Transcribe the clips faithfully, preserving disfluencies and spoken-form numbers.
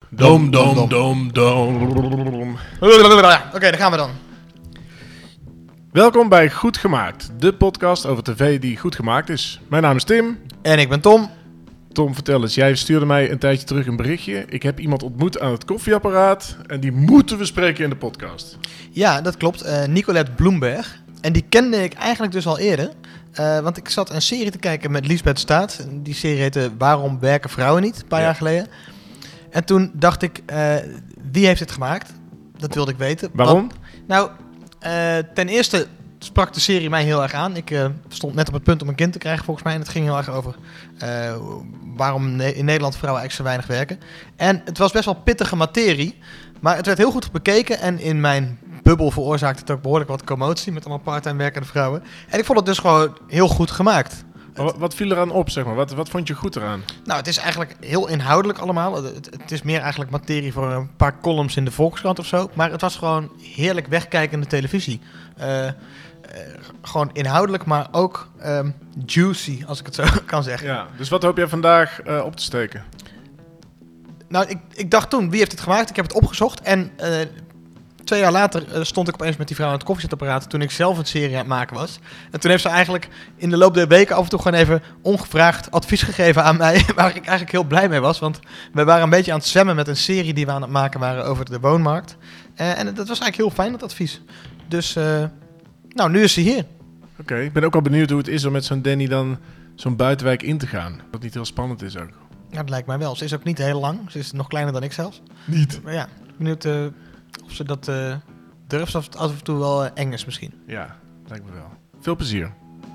Dom, dom, dom, dom. Oké, okay, daar gaan we dan. Welkom bij Goed Gemaakt, de podcast over tv die goed gemaakt is. Mijn naam is Tim. En ik ben Tom. Tom, vertel eens, jij stuurde mij een tijdje terug een berichtje. Ik heb iemand ontmoet aan het koffieapparaat en die moeten we spreken in de podcast. Ja, dat klopt. Uh, Nicolette Bloemberg. En die kende ik eigenlijk dus al eerder. Uh, want ik zat een serie te kijken met Liesbeth Staat. Die serie heette Waarom werken vrouwen niet? Een paar ja. jaar geleden. En toen dacht ik, uh, wie heeft dit gemaakt? Dat wilde ik weten. Waarom? Want, nou, uh, ten eerste sprak de serie mij heel erg aan. Ik uh, stond net op het punt om een kind te krijgen volgens mij. En het ging heel erg over uh, waarom ne- in Nederland vrouwen eigenlijk zo weinig werken. En het was best wel pittige materie. Maar het werd heel goed bekeken. En in mijn bubbel veroorzaakte het ook behoorlijk wat commotie met allemaal part-time werkende vrouwen. En ik vond het dus gewoon heel goed gemaakt. Wat, wat viel eraan op, zeg maar? Wat, wat vond je goed eraan? Nou, het is eigenlijk heel inhoudelijk allemaal. Het, het is meer eigenlijk materie voor een paar columns in de Volkskrant of zo. Maar het was gewoon heerlijk wegkijkende televisie. Uh, uh, gewoon inhoudelijk, maar ook um, juicy, als ik het zo kan zeggen. Ja, dus wat hoop jij vandaag uh, op te steken? Nou, ik, ik dacht toen, wie heeft dit gemaakt? Ik heb het opgezocht en uh, twee jaar later uh, stond ik opeens met die vrouw aan het koffiezetapparaat toen ik zelf een serie aan het maken was. En toen heeft ze eigenlijk in de loop der weken af en toe gewoon even ongevraagd advies gegeven aan mij, waar ik eigenlijk heel blij mee was. Want wij waren een beetje aan het zwemmen met een serie die we aan het maken waren over de woonmarkt. Uh, en dat was eigenlijk heel fijn, dat advies. Dus, uh, nou, nu is ze hier. Oké, okay, ik ben ook al benieuwd hoe het is om met zo'n Danny dan zo'n buitenwijk in te gaan. Dat niet heel spannend is ook. Ja, dat lijkt mij wel. Ze is ook niet heel lang. Ze is nog kleiner dan ik zelfs. Niet? Maar ja, benieuwd uh, of ze dat uh, durft of het af en toe wel uh, eng is misschien. Ja, lijkt me wel. Veel plezier.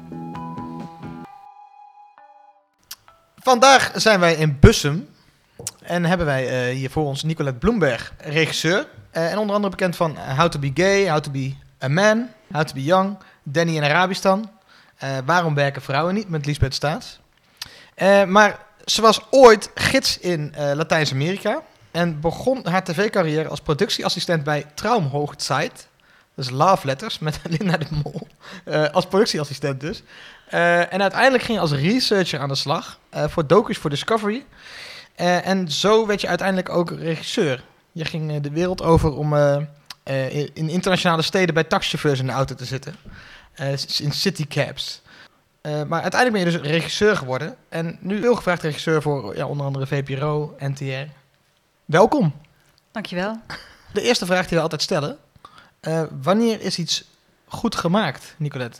Vandaag zijn wij in Bussum. En hebben wij uh, hier voor ons Nicolette Bloemberg, regisseur. Uh, en onder andere bekend van How to be Gay, How to be a Man, How to be Young, Danny in Arabistan. Uh, Waarom werken vrouwen niet, met Liesbeth Staat. Uh, maar ze was ooit gids in uh, Latijns-Amerika. En begon haar tv-carrière als productieassistent bij Traumhochzeit. Dus Love Letters met Linda de Mol. Uh, als productieassistent dus. Uh, en uiteindelijk ging je als researcher aan de slag. Uh, voor docus voor Discovery. Uh, en zo werd je uiteindelijk ook regisseur. Je ging uh, de wereld over om uh, uh, in internationale steden bij taxichauffeurs in de auto te zitten. Uh, in citycabs. Uh, maar uiteindelijk ben je dus regisseur geworden. En nu veel gevraagd regisseur voor ja, onder andere V P R O, N T R. Welkom. Dankjewel. De eerste vraag die we altijd stellen. Uh, wanneer is iets goed gemaakt, Nicolette?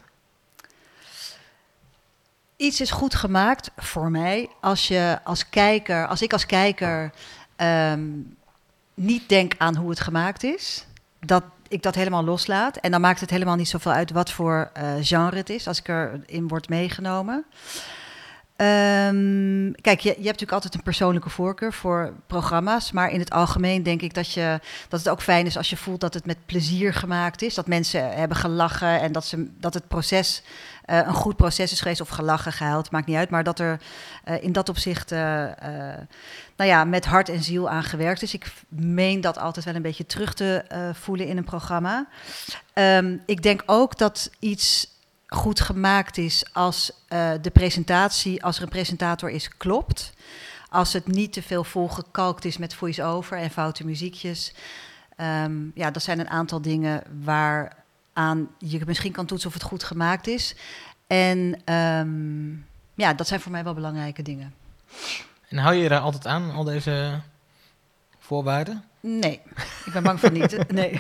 Iets is goed gemaakt voor mij als je als kijker, als ik als kijker um, niet denk aan hoe het gemaakt is. Dat ik dat helemaal loslaat. En dan maakt het helemaal niet zoveel uit wat voor uh, genre het is, als ik erin word meegenomen. Um, kijk, je, je hebt natuurlijk altijd een persoonlijke voorkeur voor programma's. Maar in het algemeen denk ik dat, je, dat het ook fijn is als je voelt dat het met plezier gemaakt is. Dat mensen hebben gelachen en dat, ze, dat het proces uh, een goed proces is geweest. Of gelachen, gehuild, maakt niet uit. Maar dat er uh, in dat opzicht uh, uh, nou ja, met hart en ziel aan gewerkt is. Ik meen dat altijd wel een beetje terug te uh, voelen in een programma. Um, ik denk ook dat iets goed gemaakt is als uh, de presentatie, als er een presentator is, klopt. Als het niet te veel volgekalkt is met voice-over en foute muziekjes. Um, ja, dat zijn een aantal dingen waaraan je misschien kan toetsen of het goed gemaakt is. En um, ja, dat zijn voor mij wel belangrijke dingen. En hou je je daar altijd aan, al deze voorwaarden? Nee, ik ben bang voor niet. Nee.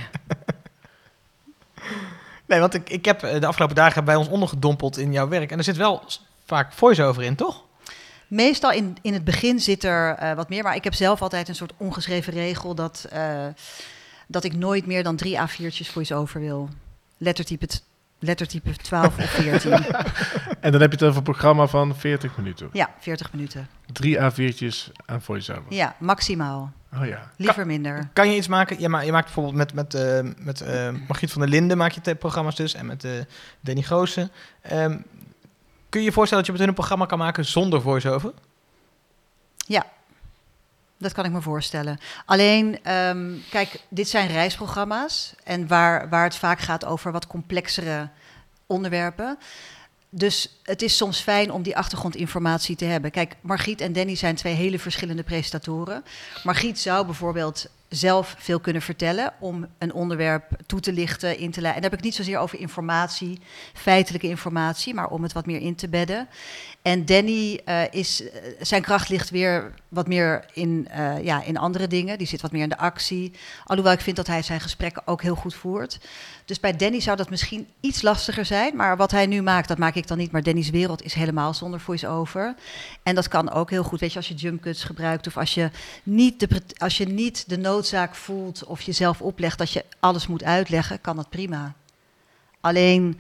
Nee, want ik, ik heb de afgelopen dagen bij ons ondergedompeld in jouw werk. En er zit wel vaak voice-over in, toch? Meestal in, in het begin zit er uh, wat meer. Maar ik heb zelf altijd een soort ongeschreven regel dat, uh, dat ik nooit meer dan drie A viertjes voice-over wil. Lettertype, t- lettertype twaalf of veertien. En dan heb je het over een programma van veertig minuten. Ja, veertig minuten. Drie A viertjes aan voice-over. Ja, maximaal. Oh ja. Liever kan, minder. Kan je iets maken? Ja, maar je maakt bijvoorbeeld met, met, uh, met uh, Margriet van der Linden maak je te- programma's dus. En met uh, Danny Goossen. Um, kun je je voorstellen dat je met hun een programma kan maken zonder voice-over? Ja, dat kan ik me voorstellen. Alleen, um, kijk, dit zijn reisprogramma's. En waar, waar het vaak gaat over wat complexere onderwerpen. dus het is soms fijn om die achtergrondinformatie te hebben. Kijk, Margriet en Danny zijn twee hele verschillende presentatoren. Margriet zou bijvoorbeeld zelf veel kunnen vertellen om een onderwerp toe te lichten, in te leiden. En dan heb ik niet zozeer over informatie, feitelijke informatie, maar om het wat meer in te bedden. En Danny, uh, is, zijn kracht ligt weer wat meer in, uh, ja, in andere dingen. Die zit wat meer in de actie. Alhoewel ik vind dat hij zijn gesprekken ook heel goed voert. Dus bij Danny zou dat misschien iets lastiger zijn. Maar wat hij nu maakt, dat maak ik dan niet. Maar Danny's wereld is helemaal zonder voice-over. En dat kan ook heel goed. Weet je, als je jump cuts gebruikt of als je niet de, als je niet de noodzaak voelt of jezelf oplegt dat je alles moet uitleggen, kan dat prima. Alleen,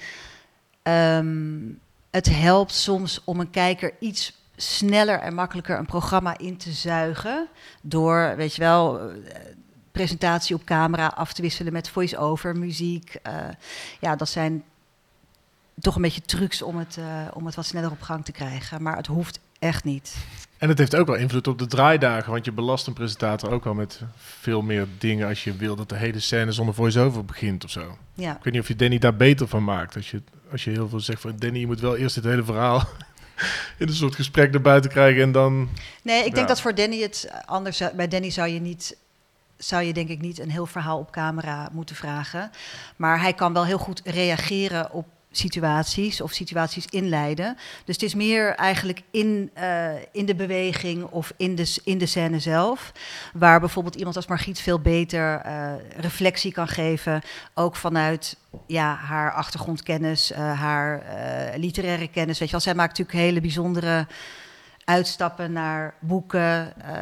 um, het helpt soms om een kijker iets sneller en makkelijker een programma in te zuigen door, weet je wel, presentatie op camera af te wisselen met voice-over, muziek. Uh, ja, dat zijn toch een beetje trucs om het, uh, om het wat sneller op gang te krijgen. Maar het hoeft echt niet. En het heeft ook wel invloed op de draaidagen, want je belast een presentator ook wel met veel meer dingen als je wil dat de hele scène zonder voice-over begint of zo. Ja. Ik weet niet of je Danny daar beter van maakt. Als je, als je heel veel zegt van Danny, je moet wel eerst het hele verhaal in een soort gesprek naar buiten krijgen en dan... Nee, ik denk ja. dat voor Danny het anders... Bij Danny zou je niet... zou je denk ik niet een heel verhaal op camera moeten vragen. Maar hij kan wel heel goed reageren op situaties of situaties inleiden. Dus het is meer eigenlijk in, uh, in de beweging of in de, in de scène zelf, waar bijvoorbeeld iemand als Margriet veel beter uh, reflectie kan geven, ook vanuit ja, haar achtergrondkennis, uh, haar uh, literaire kennis. Weet je wel, zij maakt natuurlijk hele bijzondere uitstappen naar boeken, uh,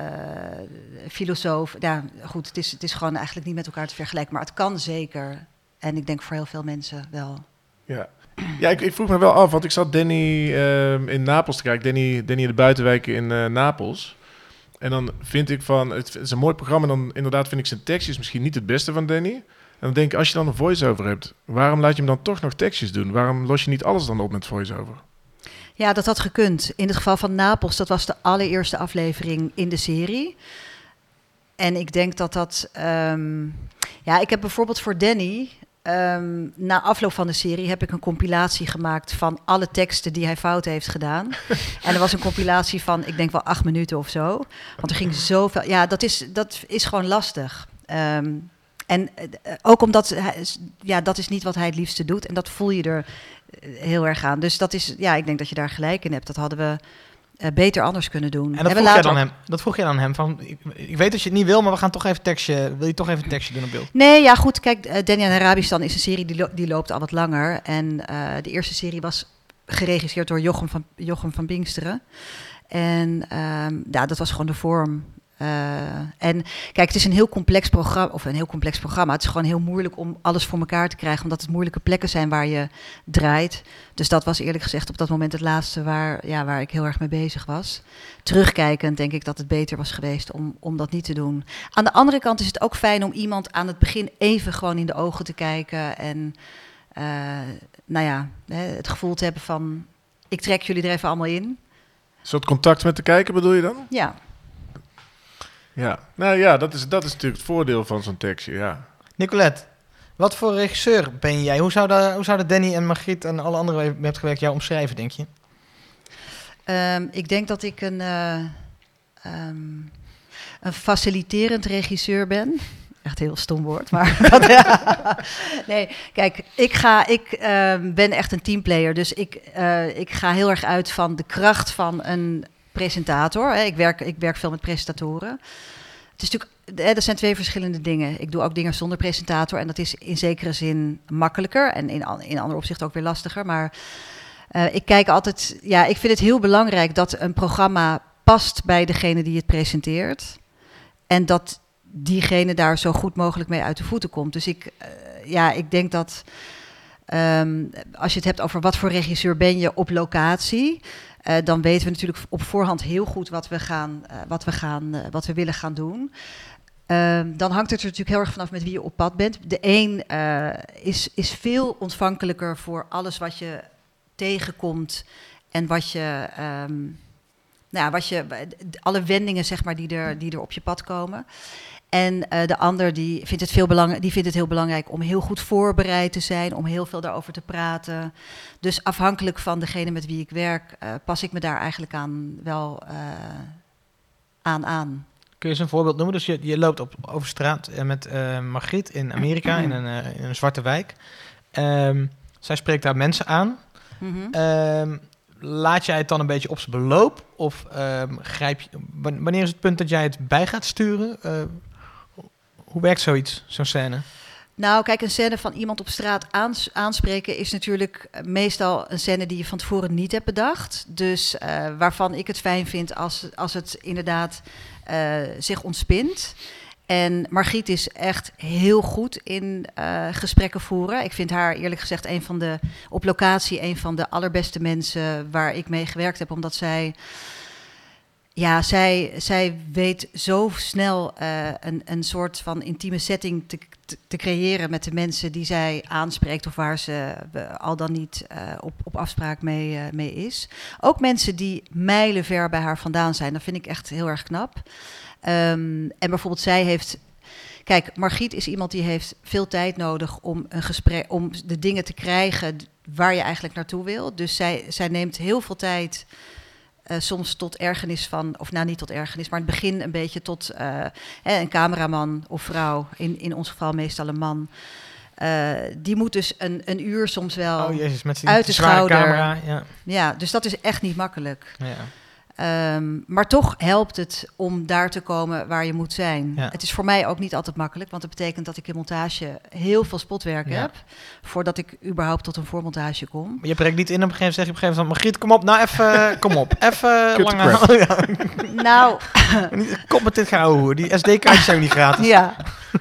filosoof. Ja, goed, het is, het is gewoon eigenlijk niet met elkaar te vergelijken, maar het kan zeker. En ik denk voor heel veel mensen wel. Ja, ja ik, ik vroeg me wel af, want ik zat Danny uh, in Napels te kijken. Danny, Danny in de buitenwijken in uh, Napels. En dan vind ik van, het is een mooi programma. En dan inderdaad vind ik zijn tekstjes misschien niet het beste van Danny. En dan denk ik, als je dan een voice-over hebt, waarom laat je hem dan toch nog tekstjes doen? Waarom los je niet alles dan op met voice-over? Ja, dat had gekund. In het geval van Napels, dat was de allereerste aflevering in de serie. En ik denk dat dat... Um, ja, ik heb bijvoorbeeld voor Danny... Um, na afloop van de serie heb ik een compilatie gemaakt van alle teksten die hij fout heeft gedaan. En er was een compilatie van, ik denk wel acht minuten of zo. Want er ging zoveel... Ja, dat is, dat is gewoon lastig. Um, en uh, ook omdat... Hij, ja, dat is niet wat hij het liefste doet. En dat voel je er heel erg aan. Dus dat is... Ja, ik denk dat je daar gelijk in hebt. Dat hadden we... Uh, beter anders kunnen doen. En dat vroeg, jij dan hem, dat vroeg je dan hem van, ik, ik weet dat je het niet wil, maar we gaan toch even tekstje, wil je toch even een tekstje doen op beeld? Nee, ja goed, kijk, uh, Danny en Arabistan is een serie die, lo- die loopt al wat langer. En uh, de eerste serie was geregisseerd door Jochem van, Jochem van Pinksteren. En um, ja, dat was gewoon de vorm. Uh, en kijk, het is een heel complex programma, of een heel complex programma. Het is gewoon heel moeilijk om alles voor elkaar te krijgen, omdat het moeilijke plekken zijn waar je draait. Dus dat was eerlijk gezegd op dat moment het laatste waar, ja, waar ik heel erg mee bezig was. Terugkijkend denk ik dat het beter was geweest om, om dat niet te doen. Aan de andere kant is het ook fijn om iemand aan het begin even gewoon in de ogen te kijken en uh, nou ja, het gevoel te hebben van, ik trek jullie er even allemaal in. Een soort contact met de kijker bedoel je dan? Ja. Ja, nou ja, dat is, dat is natuurlijk het voordeel van zo'n tekstje, ja. Nicolette, wat voor regisseur ben jij? Hoe zouden, hoe zouden Danny en Margriet en alle anderen waar je mee hebt gewerkt jou omschrijven, denk je? Um, ik denk dat ik een, uh, um, een faciliterend regisseur ben. Echt een heel stom woord, maar... nee, kijk, ik, ga, ik uh, ben echt een teamplayer. Dus ik, uh, ik ga heel erg uit van de kracht van een presentator. Hè. Ik, werk, ik werk veel met presentatoren. Het is natuurlijk, hè, dat zijn twee verschillende dingen. Ik doe ook dingen zonder presentator en dat is in zekere zin makkelijker en in, in andere opzichten ook weer lastiger. Maar uh, ik kijk altijd, ja, ik vind het heel belangrijk dat een programma past bij degene die het presenteert en dat diegene daar zo goed mogelijk mee uit de voeten komt. Dus ik, uh, ja, ik denk dat um, als je het hebt over wat voor regisseur ben je op locatie, Uh, dan weten we natuurlijk op voorhand heel goed wat we, gaan, uh, wat we, gaan, uh, wat we willen gaan doen. Uh, dan hangt het er natuurlijk heel erg vanaf met wie je op pad bent. De een uh, is, is veel ontvankelijker voor alles wat je tegenkomt en wat je, um, nou ja, wat je, alle wendingen zeg maar die er, die er op je pad komen. En uh, de ander die vindt, het veel belang- die vindt het heel belangrijk om heel goed voorbereid te zijn, om heel veel daarover te praten. Dus afhankelijk van degene met wie ik werk, uh, pas ik me daar eigenlijk aan wel uh, aan aan. Kun je eens een voorbeeld noemen? Dus je, je loopt op, over straat met uh, Margriet in Amerika, in een, uh, in een zwarte wijk. Um, zij spreekt daar mensen aan. Mm-hmm. Um, laat jij het dan een beetje op zijn beloop? Of um, grijp je, wanneer is het punt dat jij het bij gaat sturen? Uh, hoe werkt zoiets, zo'n scène? Nou, kijk, een scène van iemand op straat aans- aanspreken is natuurlijk meestal een scène die je van tevoren niet hebt bedacht. Dus uh, waarvan ik het fijn vind als, als het inderdaad uh, zich ontspint. En Margriet is echt heel goed in uh, gesprekken voeren. Ik vind haar eerlijk gezegd een van de, op locatie een van de allerbeste mensen waar ik mee gewerkt heb. Omdat zij, ja, zij, zij weet zo snel uh, een, een soort van intieme setting te, te, te creëren met de mensen die zij aanspreekt. Of waar ze uh, al dan niet uh, op, op afspraak mee, uh, mee is. Ook mensen die mijlenver bij haar vandaan zijn. Dat vind ik echt heel erg knap. Um, en bijvoorbeeld zij heeft... Kijk, Margriet is iemand die heeft veel tijd nodig om een gesprek, om de dingen te krijgen waar je eigenlijk naartoe wil. Dus zij, zij neemt heel veel tijd, uh, soms tot ergernis van, of nou niet tot ergernis, maar in het begin een beetje tot uh, een cameraman of vrouw, in, in ons geval meestal een man. Uh, die moet dus een, een uur soms wel oh, jezus, met die, uit die de zware schouder. Camera, ja. Ja, dus dat is echt niet makkelijk. Ja. Um, maar toch helpt het om daar te komen waar je moet zijn. Ja. Het is voor mij ook niet altijd makkelijk, want dat betekent dat ik in montage heel veel spotwerk ja. heb, voordat ik überhaupt tot een voormontage kom. Maar je breekt niet in op een gegeven moment, zeg je op een gegeven moment, Margriet, kom op, nou even, kom op, even langer. Nou, kom met dit gehouden, die S D-kaartjes zijn niet gratis. Ja.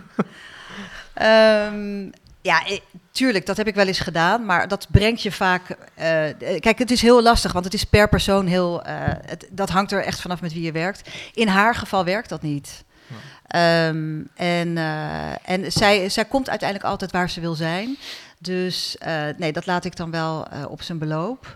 um, ja, ik, tuurlijk, dat heb ik wel eens gedaan, maar dat brengt je vaak... Uh, kijk, het is heel lastig, want het is per persoon heel... Uh, het, dat hangt er echt vanaf met wie je werkt. In haar geval werkt dat niet. Ja. Um, en uh, en zij, zij komt uiteindelijk altijd waar ze wil zijn. Dus uh, nee, dat laat ik dan wel uh, op zijn beloop.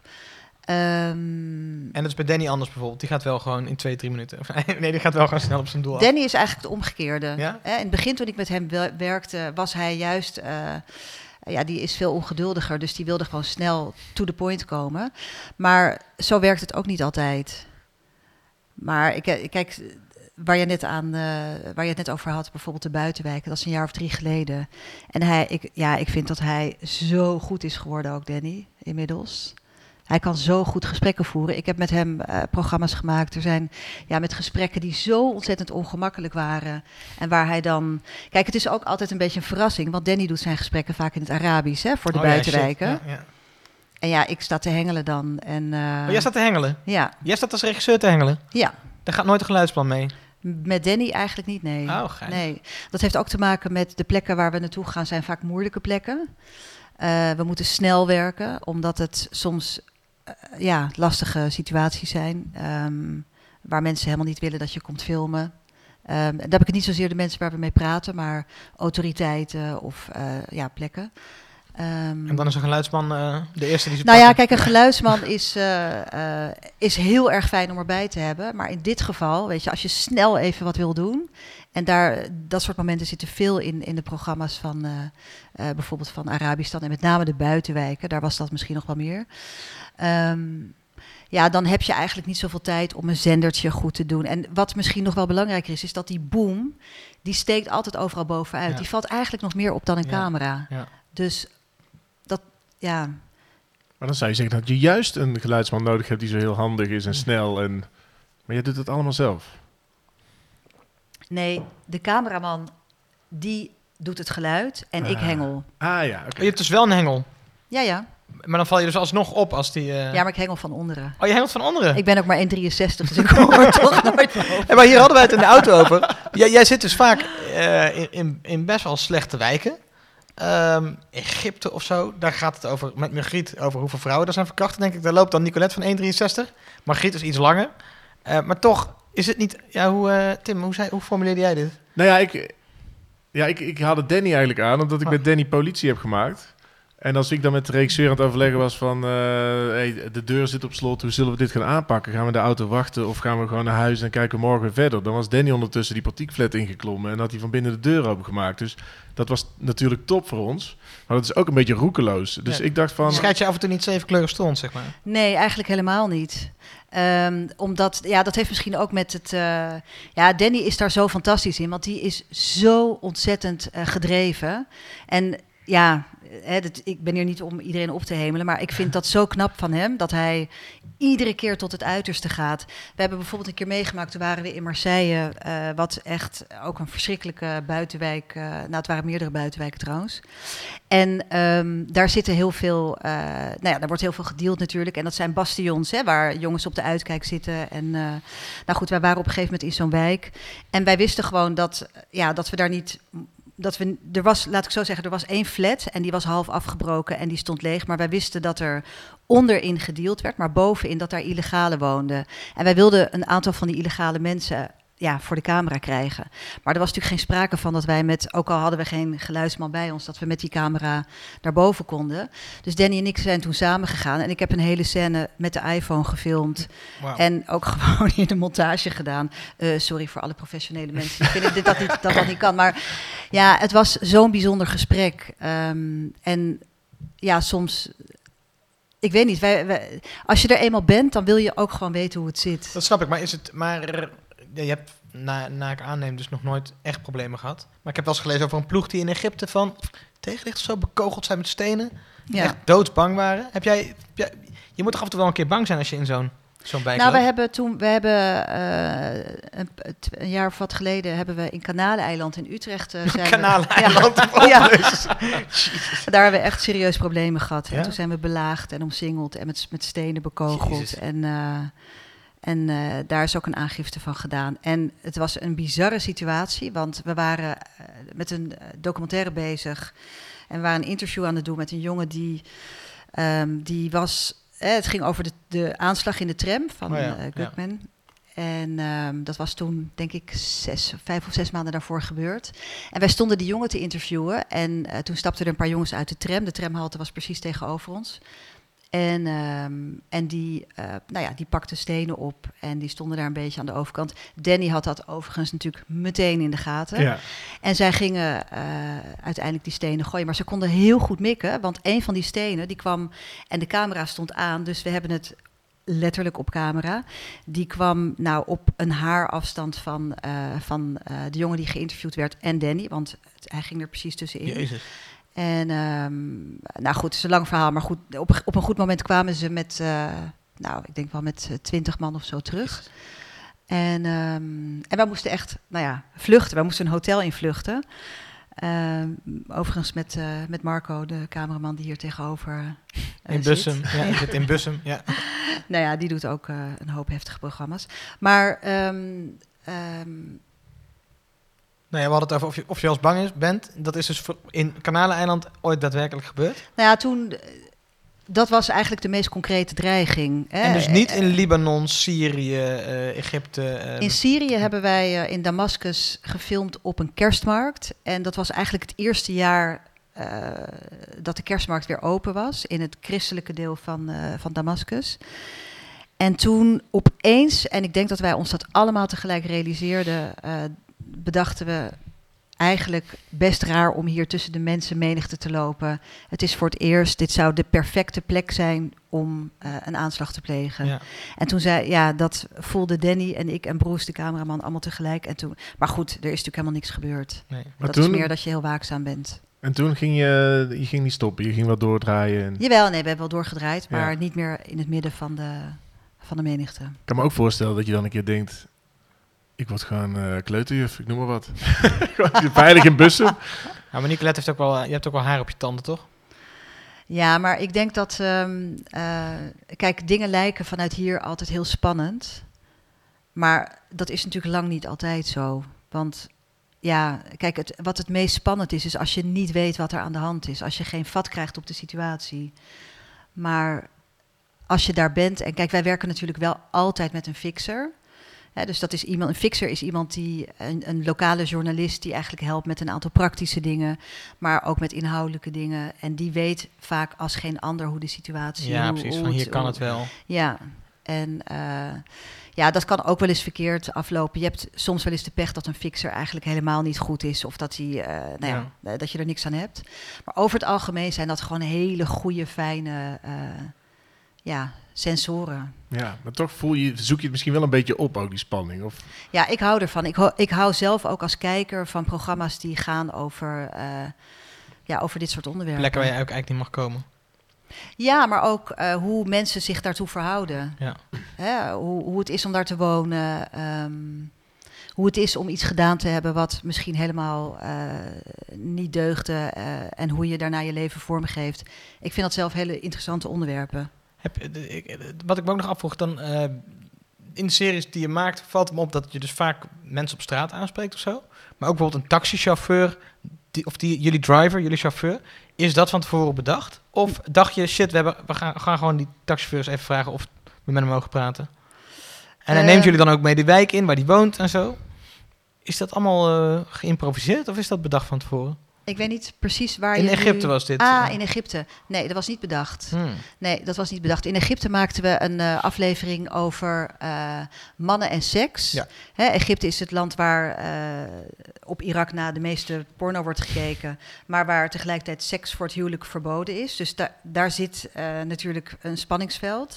Um, en dat is bij Danny anders bijvoorbeeld. Die gaat wel gewoon in twee, drie minuten. Nee, die gaat wel gewoon snel op zijn doel af. Danny is eigenlijk de omgekeerde. Ja? In het begin toen ik met hem werkte, was hij juist... Uh, ja, die is veel ongeduldiger, dus die wilde gewoon snel to the point komen. Maar zo werkt het ook niet altijd. Maar ik, kijk, waar je net aan, uh, waar je het net over had, bijvoorbeeld de buitenwijken, dat is een jaar of drie geleden. En hij, ik, ja, ik vind dat hij zo goed is geworden, ook Danny, inmiddels. Hij kan zo goed gesprekken voeren. Ik heb met hem uh, programma's gemaakt. Er zijn ja, met gesprekken die zo ontzettend ongemakkelijk waren. En waar hij dan... Kijk, het is ook altijd een beetje een verrassing. Want Danny doet zijn gesprekken vaak in het Arabisch, hè, voor de oh, buitenwijken. Ja, ja. En ja, ik sta te hengelen dan. En, uh, oh, jij staat te hengelen? Ja. Jij staat als regisseur te hengelen? Ja. Daar gaat nooit een geluidsplan mee? Met Danny eigenlijk niet, nee. Oh, nee. Dat heeft ook te maken met de plekken waar we naartoe gaan, zijn vaak moeilijke plekken. Uh, we moeten snel werken, omdat het soms... Uh, ja, lastige situaties zijn. Um, waar mensen helemaal niet willen dat je komt filmen. Um, daar heb ik het niet zozeer de mensen waar we mee praten, maar autoriteiten of uh, ja, plekken. Um, en dan is een geluidsman uh, de eerste die ze Nou pakken. ja, kijk, een geluidsman is, uh, uh, is heel erg fijn om erbij te hebben. Maar in dit geval, weet je, als je snel even wat wil doen... en daar, dat soort momenten zitten veel in, in de programma's van... Uh, uh, bijvoorbeeld van Arabistan en met name de buitenwijken. Daar was dat misschien nog wel meer. Um, ja, dan heb je eigenlijk niet zoveel tijd om een zendertje goed te doen. En wat misschien nog wel belangrijker is, is dat die boom... die steekt altijd overal bovenuit. Ja. Die valt eigenlijk nog meer op dan een ja. camera. Ja. Dus... Dat, ja. Maar dan zou je zeggen dat je juist een geluidsman nodig hebt die zo heel handig is en snel. En, maar jij doet het allemaal zelf. Nee, de cameraman die doet het geluid en ah. ik hengel. Ah ja, okay. Je hebt dus wel een hengel? Ja, ja. Maar dan val je dus alsnog op als die... Uh... Ja, maar ik hengel van onderen. Oh, je hengelt van onderen? Ik ben ook maar één komma drieënzestig, dus ik hoor toch nooit boven. Ja, maar hier hadden wij het in de auto over. Jij, jij zit dus vaak uh, in, in, in best wel slechte wijken. Um, Egypte of zo, daar gaat het over, met Margriet over hoeveel vrouwen er zijn verkracht, denk ik. Daar loopt dan Nicolette van één komma drieënzestig. Margriet is iets langer. Uh, maar toch is het niet... Ja, hoe, uh, Tim, hoe, zei, hoe formuleerde jij dit? Nou ja, ik, ja, ik, ik haalde Danny eigenlijk aan, omdat ik oh. met Danny Politie heb gemaakt. En als ik dan met de regisseur aan het overleggen was van... Uh, hey, de deur zit op slot, hoe zullen we dit gaan aanpakken? Gaan we de auto wachten of gaan we gewoon naar huis en kijken morgen verder? Dan was Danny ondertussen die portiekflat ingeklommen en had hij van binnen de deur opengemaakt. Dus dat was natuurlijk top voor ons. Maar dat is ook een beetje roekeloos. Dus ja, ik dacht van... Schijt je af en toe niet zevenkleurig stond, zeg maar? Nee, eigenlijk helemaal niet. Um, omdat, ja, dat heeft misschien ook met het... Uh, ja, Danny is daar zo fantastisch in, want die is zo ontzettend uh, gedreven. En ja... He, dat, ik ben hier niet om iedereen op te hemelen, maar ik vind dat zo knap van hem, dat hij iedere keer tot het uiterste gaat. We hebben bijvoorbeeld een keer meegemaakt, toen waren we in Marseille, uh, wat echt ook een verschrikkelijke buitenwijk, uh, nou het waren meerdere buitenwijken trouwens. En um, daar zitten heel veel, uh, nou ja, daar wordt heel veel gedeeld natuurlijk. En dat zijn bastions, hè, waar jongens op de uitkijk zitten. En uh, nou goed, wij waren op een gegeven moment in zo'n wijk. En wij wisten gewoon dat, ja, dat we daar niet... Dat we, er was, laat ik zo zeggen, er was één flat en die was half afgebroken en die stond leeg. Maar wij wisten dat er onderin gedeeld werd, maar bovenin dat daar illegalen woonden. En wij wilden een aantal van die illegale mensen ja, voor de camera krijgen. Maar er was natuurlijk geen sprake van dat wij met, ook al hadden we geen geluidsman bij ons, dat we met die camera naar boven konden. Dus Danny en ik zijn toen samen gegaan en ik heb een hele scène met de iPhone gefilmd. Wow. En ook gewoon in de montage gedaan. Uh, sorry voor alle professionele mensen die vinden dit, dat, niet, dat dat niet kan. Maar ja, het was zo'n bijzonder gesprek. Um, en ja, soms... Ik weet niet, wij, wij, als je er eenmaal bent, dan wil je ook gewoon weten hoe het zit. Dat snap ik, maar is het... Maar je hebt, na, na ik aanneem, dus nog nooit echt problemen gehad. Maar ik heb wel eens gelezen over een ploeg die in Egypte van tegenlicht of zo bekogeld zijn met stenen. Die ja. echt doodsbang waren. Heb jij, heb jij... Je moet toch af en toe wel een keer bang zijn als je in zo'n... Zo'n nou, we hebben toen, we hebben uh, een, een jaar of wat geleden hebben we in Kanaleiland in Utrecht. Uh, zijn Kanaleiland, ja, ja. Daar hebben we echt serieus problemen gehad. Ja? En toen zijn we belaagd en omsingeld en met, met stenen bekogeld. Jezus. En, uh, en uh, daar is ook een aangifte van gedaan. En het was een bizarre situatie, want we waren uh, met een documentaire bezig en we waren een interview aan het doen met een jongen die, um, die was. Eh, het ging over de, de aanslag in de tram van oh ja, uh, Gutman. Ja. En um, dat was toen, denk ik, zes, vijf of zes maanden daarvoor gebeurd. En wij stonden die jongen te interviewen. En uh, toen stapten er een paar jongens uit de tram. De tramhalte was precies tegenover ons. En, um, en die, uh, nou ja, die pakten stenen op en die stonden daar een beetje aan de overkant. Danny had dat overigens natuurlijk meteen in de gaten. Ja. En zij gingen uh, uiteindelijk die stenen gooien. Maar ze konden heel goed mikken, want een van die stenen die kwam en de camera stond aan. Dus we hebben het letterlijk op camera. Die kwam nou op een haarafstand van, uh, van uh, de jongen die geïnterviewd werd en Danny. Want het, hij ging er precies tussenin. Jezus. En um, nou goed, het is een lang verhaal, maar goed, op, op een goed moment kwamen ze met, uh, nou, ik denk wel met twintig man of zo terug. En, um, en wij moesten echt, nou ja, vluchten. Wij moesten een hotel invluchten. Um, overigens met, uh, met Marco, de cameraman die hier tegenover uh, in Bussum, zit. Ja, zit in Bussum, ja. Nou ja, die doet ook uh, een hoop heftige programma's. Maar... Um, um, Nou ja, we hadden het over of je, of je als bang is, bent. Dat is dus in Kanaleiland ooit daadwerkelijk gebeurd? Nou ja, toen... Dat was eigenlijk de meest concrete dreiging. Hè? En dus niet in Libanon, Syrië, uh, Egypte? Uh... In Syrië hebben wij uh, in Damascus gefilmd op een kerstmarkt. En dat was eigenlijk het eerste jaar uh, dat de kerstmarkt weer open was. In het christelijke deel van, uh, van Damascus. En toen opeens, en ik denk dat wij ons dat allemaal tegelijk realiseerden... Uh, bedachten we eigenlijk best raar om hier tussen de mensenmenigte te lopen. Het is voor het eerst, dit zou de perfecte plek zijn om uh, een aanslag te plegen. Ja. En toen zei, ja, dat voelde Danny en ik en Bruce, de cameraman, allemaal tegelijk. En toen, maar goed, er is natuurlijk helemaal niks gebeurd. Nee. Dat toen, is meer dat je heel waakzaam bent. En toen ging je, je ging niet stoppen, je ging wel doordraaien. En... Jawel, nee, we hebben wel doorgedraaid, maar ja. niet meer in het midden van de, van de menigte. Ik kan me ook voorstellen dat je dan een keer denkt... Ik word gewoon uh, kleuterjuf, ik noem maar wat. Veilig in Bussum. Ja, maar Nicolette heeft ook wel, je hebt ook wel haar op je tanden, toch? Ja, maar ik denk dat... Um, uh, kijk, dingen lijken vanuit hier altijd heel spannend. Maar dat is natuurlijk lang niet altijd zo. Want ja, kijk, het, wat het meest spannend is... is als je niet weet wat er aan de hand is. Als je geen vat krijgt op de situatie. Maar als je daar bent... En kijk, wij werken natuurlijk wel altijd met een fixer... Hè, dus dat is iemand, een fixer is iemand die, een, een lokale journalist die eigenlijk helpt met een aantal praktische dingen, maar ook met inhoudelijke dingen. En die weet vaak als geen ander hoe de situatie... Ja, hoe, precies. hoe Van hier het- kan hoe- het wel. Ja, en uh, ja, dat kan ook wel eens verkeerd aflopen. Je hebt soms wel eens de pech dat een fixer eigenlijk helemaal niet goed is, of dat, hij, uh, nou ja, ja. dat je er niks aan hebt. Maar over het algemeen zijn dat gewoon hele goede, fijne uh, ja, sensoren. Ja, maar toch voel je, zoek je het misschien wel een beetje op, ook die spanning. Of... Ja, ik hou ervan. Ik, ho- ik hou zelf ook als kijker van programma's die gaan over, uh, ja, over dit soort onderwerpen. Plekken waar je ook eigenlijk niet mag komen. Ja, maar ook uh, hoe mensen zich daartoe verhouden. Ja. Hè, hoe, hoe het is om daar te wonen. Um, hoe het is om iets gedaan te hebben wat misschien helemaal uh, niet deugde. Uh, en hoe je daarna je leven vormgeeft. Ik vind dat zelf hele interessante onderwerpen. Heb, ik, wat ik me ook nog afvroeg, dan uh, in de series die je maakt, valt het me op dat je dus vaak mensen op straat aanspreekt of zo. Maar ook bijvoorbeeld een taxichauffeur, die, of die, jullie driver, jullie chauffeur. Is dat van tevoren bedacht? Of dacht je, shit, we, hebben, we gaan, gaan gewoon die taxichauffeurs even vragen of we met hem mogen praten? En hij uh, neemt jullie dan ook mee de wijk in waar die woont en zo? Is dat allemaal uh, geïmproviseerd of is dat bedacht van tevoren? Ik weet niet precies waar in je... In Egypte nu... was dit. Ah, in Egypte. Nee, dat was niet bedacht. Hmm. Nee, dat was niet bedacht. In Egypte maakten we een uh, aflevering over uh, mannen en seks. Ja. Hè, Egypte is het land waar uh, op Irak na de meeste porno wordt gekeken, maar waar tegelijkertijd seks voor het huwelijk verboden is. Dus da- daar zit uh, natuurlijk een spanningsveld.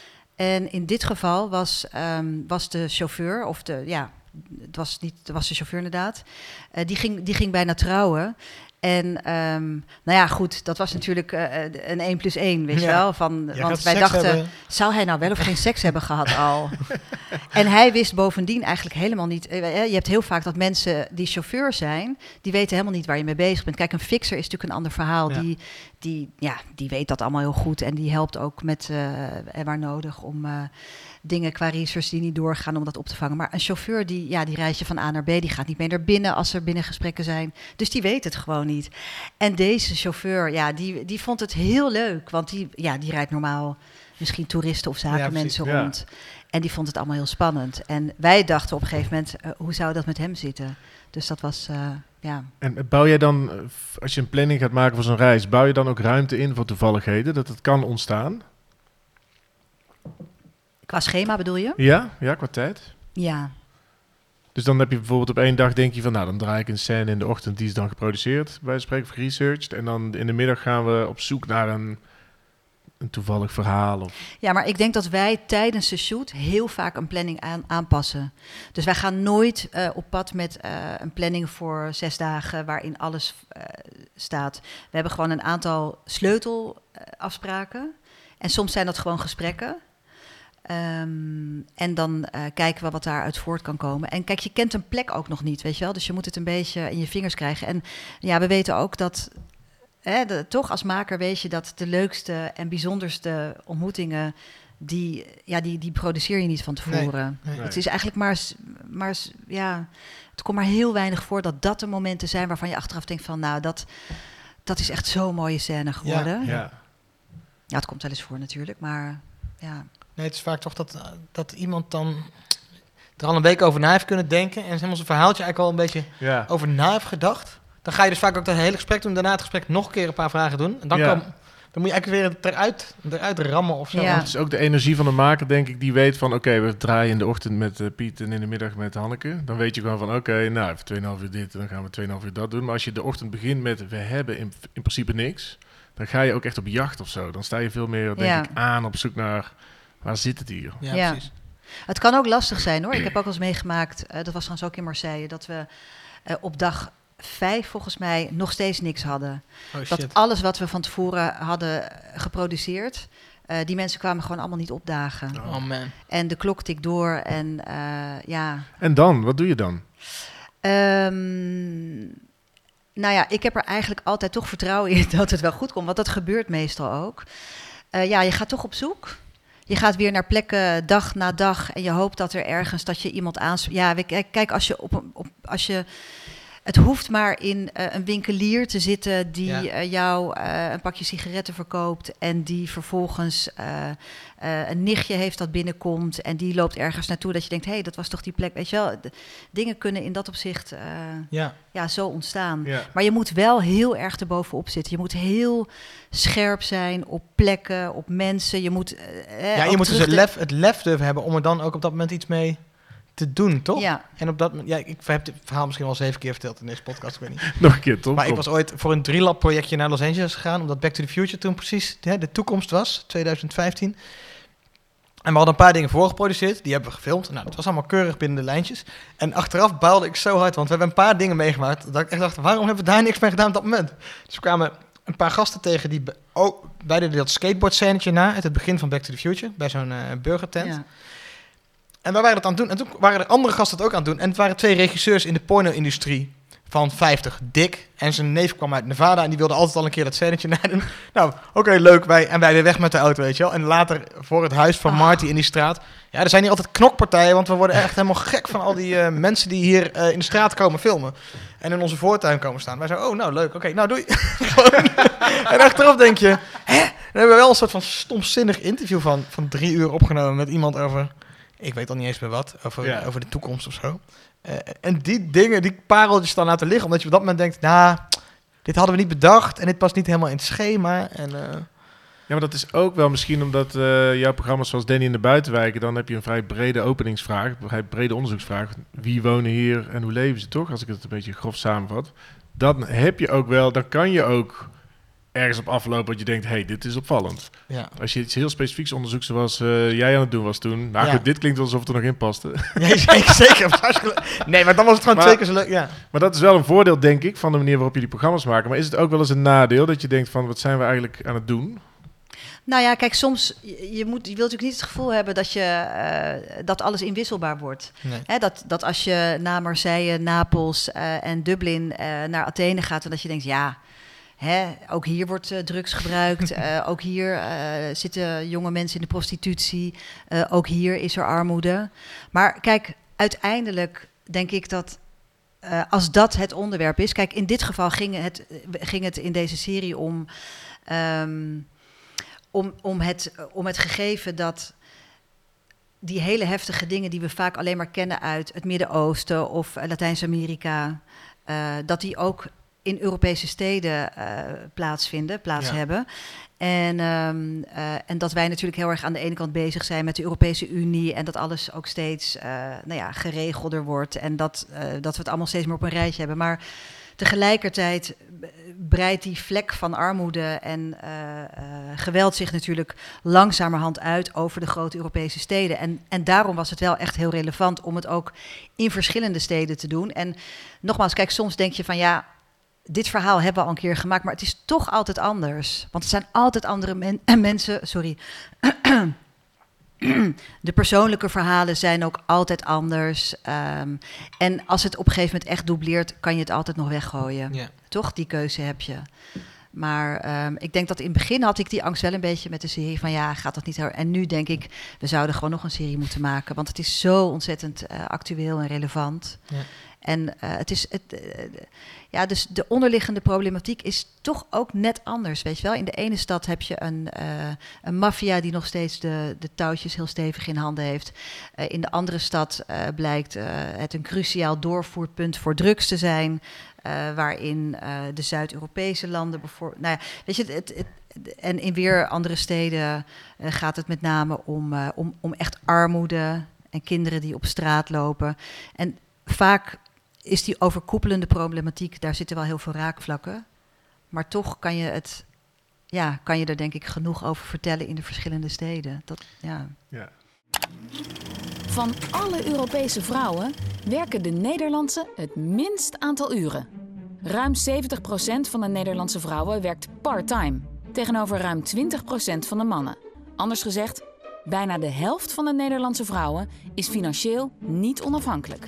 En in dit geval was, um, was de chauffeur, of de... ja. Het was, niet, het was de chauffeur inderdaad. Uh, die, ging, die ging bijna trouwen. En um, nou ja, goed, dat was natuurlijk uh, een één plus één, weet ja. je wel. Van, want wij dachten, hebben. Zou hij nou wel of geen seks hebben gehad al? En hij wist bovendien eigenlijk helemaal niet... Uh, je hebt heel vaak dat mensen die chauffeur zijn, die weten helemaal niet waar je mee bezig bent. Kijk, een fixer is natuurlijk een ander verhaal. Ja. Die, die, ja, die weet dat allemaal heel goed. En die helpt ook met, uh, waar nodig, om... Uh, dingen qua research die niet doorgaan om dat op te vangen. Maar een chauffeur, die, ja, die reist je van A naar B. Die gaat niet mee naar binnen als er binnengesprekken zijn. Dus die weet het gewoon niet. En deze chauffeur, ja, die, die vond het heel leuk. Want die, ja, die rijdt normaal misschien toeristen of zakenmensen ja, rond. Ja. En die vond het allemaal heel spannend. En wij dachten op een gegeven moment, uh, hoe zou dat met hem zitten? Dus dat was... Uh, Ja. En bouw jij dan, als je een planning gaat maken voor zo'n reis, bouw je dan ook ruimte in voor toevalligheden, dat het kan ontstaan? Qua schema bedoel je? Ja, ja, qua tijd. Ja. Dus dan heb je bijvoorbeeld op één dag denk je van, nou, dan draai ik een scène in de ochtend, die is dan geproduceerd, bij spreken of geresearched. En dan in de middag gaan we op zoek naar een, een toevallig verhaal. Of... Ja, maar ik denk dat wij tijdens de shoot heel vaak een planning aan, aanpassen. Dus wij gaan nooit uh, op pad met uh, een planning voor zes dagen waarin alles uh, staat. We hebben gewoon een aantal sleutelafspraken. En soms zijn dat gewoon gesprekken. Um, en dan uh, kijken we wat daaruit voort kan komen. En kijk, je kent een plek ook nog niet, weet je wel. Dus je moet het een beetje in je vingers krijgen. En ja, we weten ook dat... Hè, de, toch als maker weet je dat de leukste en bijzonderste ontmoetingen... die, ja, die, die produceer je niet van tevoren. Nee, nee. Het is eigenlijk maar... maar ja, het komt maar heel weinig voor dat dat de momenten zijn... waarvan je achteraf denkt van... nou, dat, dat is echt zo'n mooie scène geworden. Ja, ja. ja, het komt wel eens voor natuurlijk, maar... ja. Nee, het is vaak toch dat, dat iemand dan er al een week over na heeft kunnen denken... en helemaal zijn verhaaltje eigenlijk al een beetje ja. over na heeft gedacht. Dan ga je dus vaak ook dat hele gesprek doen... daarna het gesprek nog een keer een paar vragen doen. En dan, ja. kan, dan moet je eigenlijk weer eruit, eruit rammen of zo. Ja. Het is ook de energie van de maker, denk ik... die weet van, oké, okay, we draaien in de ochtend met uh, Piet... en in de middag met Hanneke. Dan weet je gewoon van, oké, okay, nou, even tweeënhalf uur dit... en dan gaan we tweeënhalf uur dat doen. Maar als je de ochtend begint met... we hebben in, in principe niks... dan ga je ook echt op jacht of zo. Dan sta je veel meer, denk ja. ik, aan op zoek naar... waar zit het hier? Ja, ja, precies. Het kan ook lastig zijn, hoor. Ik heb ook wel eens meegemaakt, uh, dat was trouwens ook in Marseille... dat we uh, op dag vijf volgens mij nog steeds niks hadden. Oh, dat shit. alles wat we van tevoren hadden geproduceerd... Uh, die mensen kwamen gewoon allemaal niet opdagen. Oh, man. En de klok tikt door en uh, ja... En dan? Wat doe je dan? Um, nou ja, ik heb er eigenlijk altijd toch vertrouwen in dat het wel goed komt. Want dat gebeurt meestal ook. Uh, ja, je gaat toch op zoek... Je gaat weer naar plekken dag na dag en je hoopt dat er ergens dat je iemand aanspreekt. Ja, kijk, als je op, op als je het hoeft maar in uh, een winkelier te zitten die Ja. uh, jou uh, een pakje sigaretten verkoopt en die vervolgens uh, uh, een nichtje heeft dat binnenkomt en die loopt ergens naartoe dat je denkt, hé, hey, dat was toch die plek, weet je wel. De, dingen kunnen in dat opzicht uh, Ja. ja, zo ontstaan. Ja. Maar je moet wel heel erg erbovenop zitten. Je moet heel scherp zijn op plekken, op mensen. Je moet, uh, Ja, ook je moet dus terug het de- lef, het lef durven hebben om er dan ook op dat moment iets mee te doen, toch? Ja. En op dat moment, ja, ik heb dit verhaal misschien wel zeven keer verteld in deze podcast, ik weet niet. Nog een keer, Tom. Maar ik Kom. was ooit voor een drielab projectje naar Los Angeles gegaan, omdat Back to the Future toen precies hè, de toekomst was, twintig vijftien. En we hadden een paar dingen voorgeproduceerd, die hebben we gefilmd. Nou, dat was allemaal keurig binnen de lijntjes. En achteraf baalde ik zo hard, want we hebben een paar dingen meegemaakt, dat ik echt dacht, waarom hebben we daar niks mee gedaan op dat moment? Dus we kwamen een paar gasten tegen die, be- oh, wij deden dat skateboard scènetje na, uit het begin van Back to the Future, bij zo'n uh, burgertent. Ja. En wij waren dat aan het doen. En toen waren er andere gasten het ook aan het doen. En het waren twee regisseurs in de porno-industrie van vijftig. Dick en zijn neef kwam uit Nevada en die wilde altijd al een keer dat scènetje nadoen. Nou, oké, leuk. Wij, en wij weer weg met de auto, weet je wel. En later voor het huis van Ah. Marty in die straat. Ja, er zijn hier altijd knokpartijen, want we worden echt helemaal gek van al die uh, mensen die hier uh, in de straat komen filmen. En in onze voortuin komen staan. Wij zeiden, oh, nou, leuk. Oké, nou, doei. En achteraf denk je, hè? Dan hebben we wel een soort van stomzinnig interview van, van drie uur opgenomen met iemand over... Ik weet al niet eens meer wat, over, Ja. over de toekomst of zo. Uh, en die dingen, die pareltjes dan laten liggen, omdat je op dat moment denkt, nou, dit hadden we niet bedacht en dit past niet helemaal in het schema. En, uh, Ja, maar dat is ook wel misschien omdat uh, jouw programma's zoals Danny in de Buitenwijken, dan heb je een vrij brede openingsvraag, een vrij brede onderzoeksvraag. Wie wonen hier en hoe leven ze, toch? Als ik het een beetje grof samenvat. Dan heb je ook wel, dan kan je ook ergens op aflopen dat je denkt, hey, dit is opvallend. ja. Als je iets heel specifieks onderzoekt zoals uh, jij aan het doen was toen. Nou Ja. goed, dit klinkt alsof het er nog in paste. Nee, zeker, zeker. Nee, maar dan was het gewoon Maar- twee keer zo leuk. Ja. Maar dat is wel een voordeel, denk ik, van de manier waarop jullie programma's maken. Maar is het ook wel eens een nadeel dat je denkt van, wat zijn we eigenlijk aan het doen? Nou ja, kijk, soms, je, je, moet, je wilt natuurlijk niet het gevoel hebben dat, je, uh, dat alles inwisselbaar wordt. Nee. Hè, dat, dat als je naar Marseille, Napels uh, en Dublin uh, naar Athene gaat, en dat je denkt, ja, hè, ook hier wordt uh, drugs gebruikt, uh, ook hier uh, zitten jonge mensen in de prostitutie, uh, ook hier is er armoede. Maar kijk, uiteindelijk denk ik dat uh, als dat het onderwerp is, kijk, in dit geval ging het, ging het in deze serie om... Um, Om, om, het, om het gegeven dat die hele heftige dingen die we vaak alleen maar kennen uit het Midden-Oosten of Latijns-Amerika, uh, dat die ook in Europese steden uh, plaatsvinden, plaats Ja. hebben. En, um, uh, en dat wij natuurlijk heel erg aan de ene kant bezig zijn met de Europese Unie en dat alles ook steeds uh, nou ja, geregelder wordt en dat, uh, dat we het allemaal steeds meer op een rijtje hebben. Maar tegelijkertijd breidt die vlek van armoede en uh, uh, geweld zich natuurlijk langzamerhand uit over de grote Europese steden. En, en daarom was het wel echt heel relevant om het ook in verschillende steden te doen. En nogmaals, kijk, soms denk je van ja, dit verhaal hebben we al een keer gemaakt, maar het is toch altijd anders. Want er zijn altijd andere men- mensen, sorry... De persoonlijke verhalen zijn ook altijd anders. Um, en als het op een gegeven moment echt dubleert, kan je het altijd nog weggooien. Ja. Toch? Die keuze heb je. Maar um, ik denk dat in het begin had ik die angst wel een beetje met de serie van ja, gaat dat niet heel... En nu denk ik, we zouden gewoon nog een serie moeten maken. Want het is zo ontzettend uh, actueel en relevant. Ja. En uh, het is... Het, uh, ja, dus de onderliggende problematiek is toch ook net anders, weet je wel. In de ene stad heb je een, uh, een maffia die nog steeds de, de touwtjes heel stevig in handen heeft. Uh, in de andere stad uh, blijkt uh, het een cruciaal doorvoerpunt voor drugs te zijn, uh, waarin uh, de Zuid-Europese landen bijvoorbeeld... Nou ja, weet je, het, het, het, en in weer andere steden uh, gaat het met name om, uh, om, om echt armoede en kinderen die op straat lopen. En vaak is die overkoepelende problematiek, daar zitten wel heel veel raakvlakken. Maar toch kan je het, ja, kan je er denk ik genoeg over vertellen in de verschillende steden. Dat, ja. Ja. Van alle Europese vrouwen werken de Nederlandse het minst aantal uren. Ruim zeventig procent van de Nederlandse vrouwen werkt part-time, tegenover ruim twintig procent van de mannen. Anders gezegd, bijna de helft van de Nederlandse vrouwen is financieel niet onafhankelijk.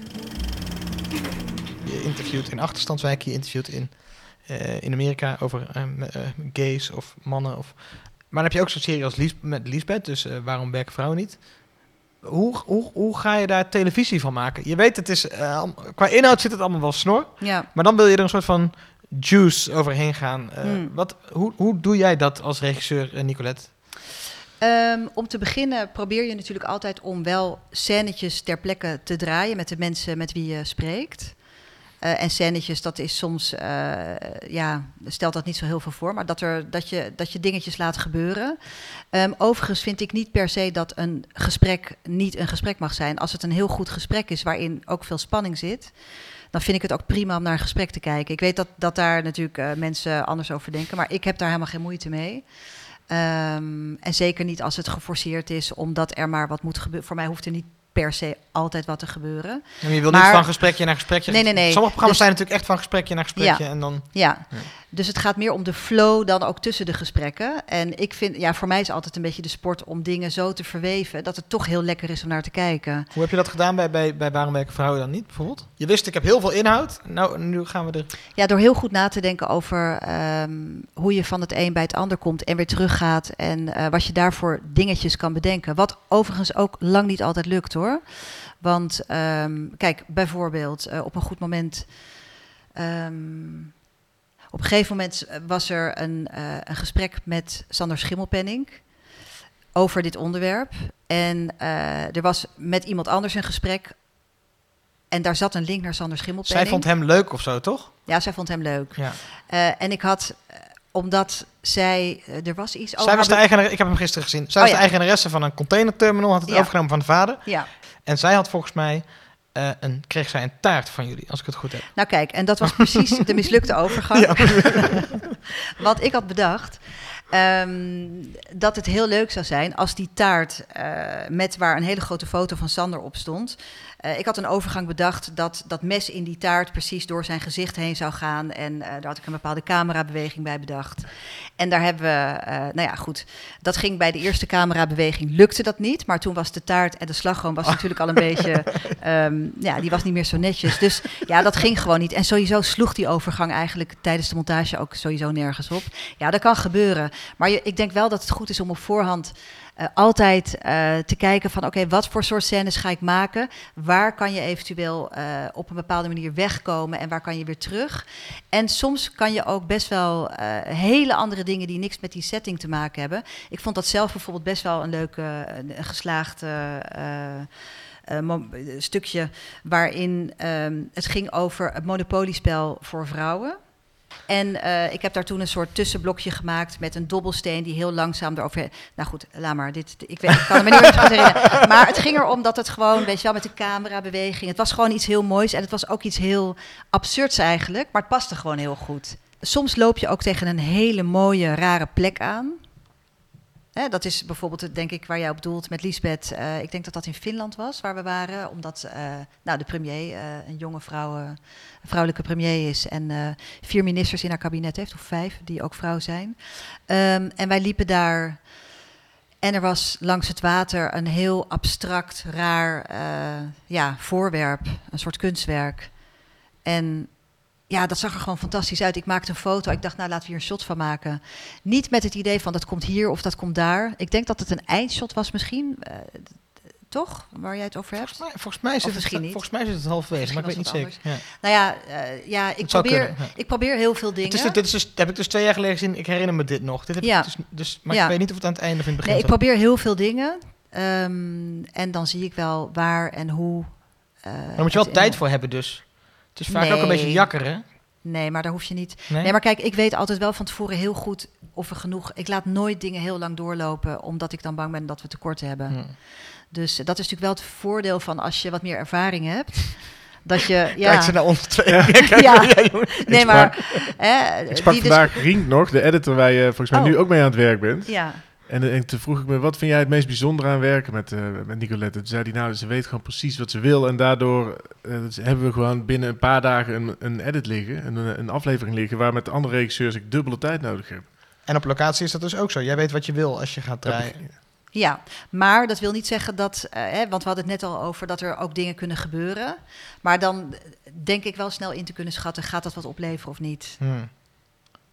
Je interviewt in achterstandswijken, je interviewt in, uh, in Amerika over uh, uh, gays of mannen. Of... Maar dan heb je ook zo'n serie als Lies- met Liesbeth, dus uh, waarom werken vrouwen niet? hoe, hoe, hoe ga je daar televisie van maken? Je weet, het is, uh, qua inhoud zit het allemaal wel snor. Ja. Maar dan wil je er een soort van juice overheen gaan. Uh, Hmm. wat, hoe, hoe doe jij dat als regisseur, uh, Nicolette? Um, om te beginnen probeer je natuurlijk altijd om wel scènetjes ter plekke te draaien met de mensen met wie je spreekt. Uh, en scènetjes, dat is soms, uh, ja, stelt dat niet zo heel veel voor, maar dat, er, dat, je, dat je dingetjes laat gebeuren. Um, overigens vind ik niet per se dat een gesprek niet een gesprek mag zijn. Als het een heel goed gesprek is waarin ook veel spanning zit, dan vind ik het ook prima om naar een gesprek te kijken. Ik weet dat, dat daar natuurlijk uh, mensen anders over denken, maar ik heb daar helemaal geen moeite mee. Um, en zeker niet als het geforceerd is, omdat er maar wat moet gebeuren. Voor mij hoeft er niet per se altijd wat te gebeuren. En je wil maar, niet van gesprekje naar gesprekje. Nee, nee, nee. Sommige programma's dus, zijn natuurlijk echt van gesprekje naar gesprekje. Ja, en dan, ja. ja, dus het gaat meer om de flow dan ook tussen de gesprekken. En ik vind, ja, voor mij is altijd een beetje de sport om dingen zo te verweven dat het toch heel lekker is om naar te kijken. Hoe heb je dat gedaan bij, bij, bij Waarom werken vrouwen dan niet, bijvoorbeeld? Je wist, ik heb heel veel inhoud. Nou, nu gaan we er... Ja, door heel goed na te denken over um, hoe je van het een bij het ander komt en weer teruggaat. En uh, wat je daarvoor dingetjes kan bedenken. Wat overigens ook lang niet altijd lukt, hoor. Want um, kijk, bijvoorbeeld uh, op een goed moment... Um, op een gegeven moment was er een, uh, een gesprek met Sander Schimmelpenninck over dit onderwerp. En uh, er was met iemand anders een gesprek. En daar zat een link naar Sander Schimmelpenninck. Zij vond hem leuk of zo, toch? Ja, zij vond hem leuk. Ja. Uh, en ik had, uh, omdat zij, uh, er was iets over... Zij was de eigenaar, ik heb hem gisteren gezien. Zij oh, was ja. de eigenaresse van een containerterminal, had het Ja. overgenomen van de vader. Ja. En zij had volgens mij, uh, een, kreeg zij een taart van jullie, als ik het goed heb. Nou kijk, en dat was precies de mislukte overgang. Ja. Want ik had bedacht um, dat het heel leuk zou zijn als die taart uh, met waar een hele grote foto van Sander op stond. Uh, ik had een overgang bedacht dat dat mes in die taart precies door zijn gezicht heen zou gaan. En uh, daar had ik een bepaalde camerabeweging bij bedacht. En daar hebben we, uh, nou ja goed, dat ging bij de eerste camerabeweging, lukte dat niet. Maar toen was de taart en de slagroom was natuurlijk al een beetje, um, ja, die was niet meer zo netjes. Dus ja, dat ging gewoon niet. En sowieso sloeg die overgang eigenlijk tijdens de montage ook sowieso nergens op. Ja, dat kan gebeuren. Maar je, ik denk wel dat het goed is om op voorhand Uh, altijd uh, te kijken van oké, okay, wat voor soort scènes ga ik maken? Waar kan je eventueel uh, op een bepaalde manier wegkomen en waar kan je weer terug? En soms kan je ook best wel uh, hele andere dingen die niks met die setting te maken hebben. Ik vond dat zelf bijvoorbeeld best wel een leuke, een geslaagd uh, uh, mo- stukje waarin um, het ging over het monopoliespel voor vrouwen. En uh, ik heb daar toen een soort tussenblokje gemaakt met een dobbelsteen die heel langzaam erover... Nou goed, laat maar. Dit, ik, weet, ik kan me niet meer goed herinneren. Maar het ging erom dat het gewoon, weet je wel, met de camerabeweging... Het was gewoon iets heel moois en het was ook iets heel absurds eigenlijk. Maar het paste gewoon heel goed. Soms loop je ook tegen een hele mooie, rare plek aan. Hè, dat is bijvoorbeeld, het, denk ik, waar jij op doelt met Liesbeth. Uh, ik denk dat dat in Finland was, waar we waren. Omdat uh, nou, de premier, uh, een jonge vrouw, uh, een vrouwelijke premier is. En uh, vier ministers in haar kabinet heeft, of vijf, die ook vrouw zijn. Um, en wij liepen daar. En er was langs het water een heel abstract, raar uh, ja, voorwerp. Een soort kunstwerk. En... ja, dat zag er gewoon fantastisch uit. Ik maakte een foto. Ik dacht, nou, laten we hier een shot van maken. Niet met het idee van, dat komt hier of dat komt daar. Ik denk dat het een eindshot was misschien. Uh, toch? Waar jij het over hebt? Volgens mij, volgens mij, zit, het, niet. volgens mij zit het halverwege, maar ik weet niet zeker. Ja. Nou ja, uh, ja, ik, probeer, kunnen, ja. ik probeer heel veel dingen. Het is, dit is dus, heb ik dus twee jaar geleden gezien. Ik herinner me dit nog. Dit heb ja. ik dus, dus, maar ja. ik weet niet of het aan het einde of in het begin Nee, ik zat. probeer heel veel dingen. Um, en dan zie ik wel waar en hoe. Uh, maar daar moet je wel tijd in... voor hebben dus. Het is vaak nee. ook een beetje jakkeren. Nee, maar daar hoef je niet. Nee? nee, maar kijk, ik weet altijd wel van tevoren heel goed of er genoeg... Ik laat nooit dingen heel lang doorlopen, omdat ik dan bang ben dat we tekort hebben. Hmm. Dus uh, dat is natuurlijk wel het voordeel van als je wat meer ervaring hebt. Dat je, ja... Kijk ze naar ons twee. Ja. Kijk, ja. jij, nee, maar... Hè, ik sprak vandaag dus... Rink nog, de editor waar je volgens mij oh. nu ook mee aan het werk bent. Ja. En, en toen vroeg ik me, wat vind jij het meest bijzondere aan werken met, uh, met Nicolette? Toen zei hij, nou, ze weet gewoon precies wat ze wil. En daardoor uh, hebben we gewoon binnen een paar dagen een, een edit liggen, een, een aflevering liggen, waar met andere regisseurs ik dubbele tijd nodig heb. En op locatie is dat dus ook zo. Jij weet wat je wil als je gaat draaien. Ja, maar dat wil niet zeggen dat... Uh, hè, want we hadden het net al over dat er ook dingen kunnen gebeuren. Maar dan denk ik wel snel in te kunnen schatten, gaat dat wat opleveren of niet? Hmm.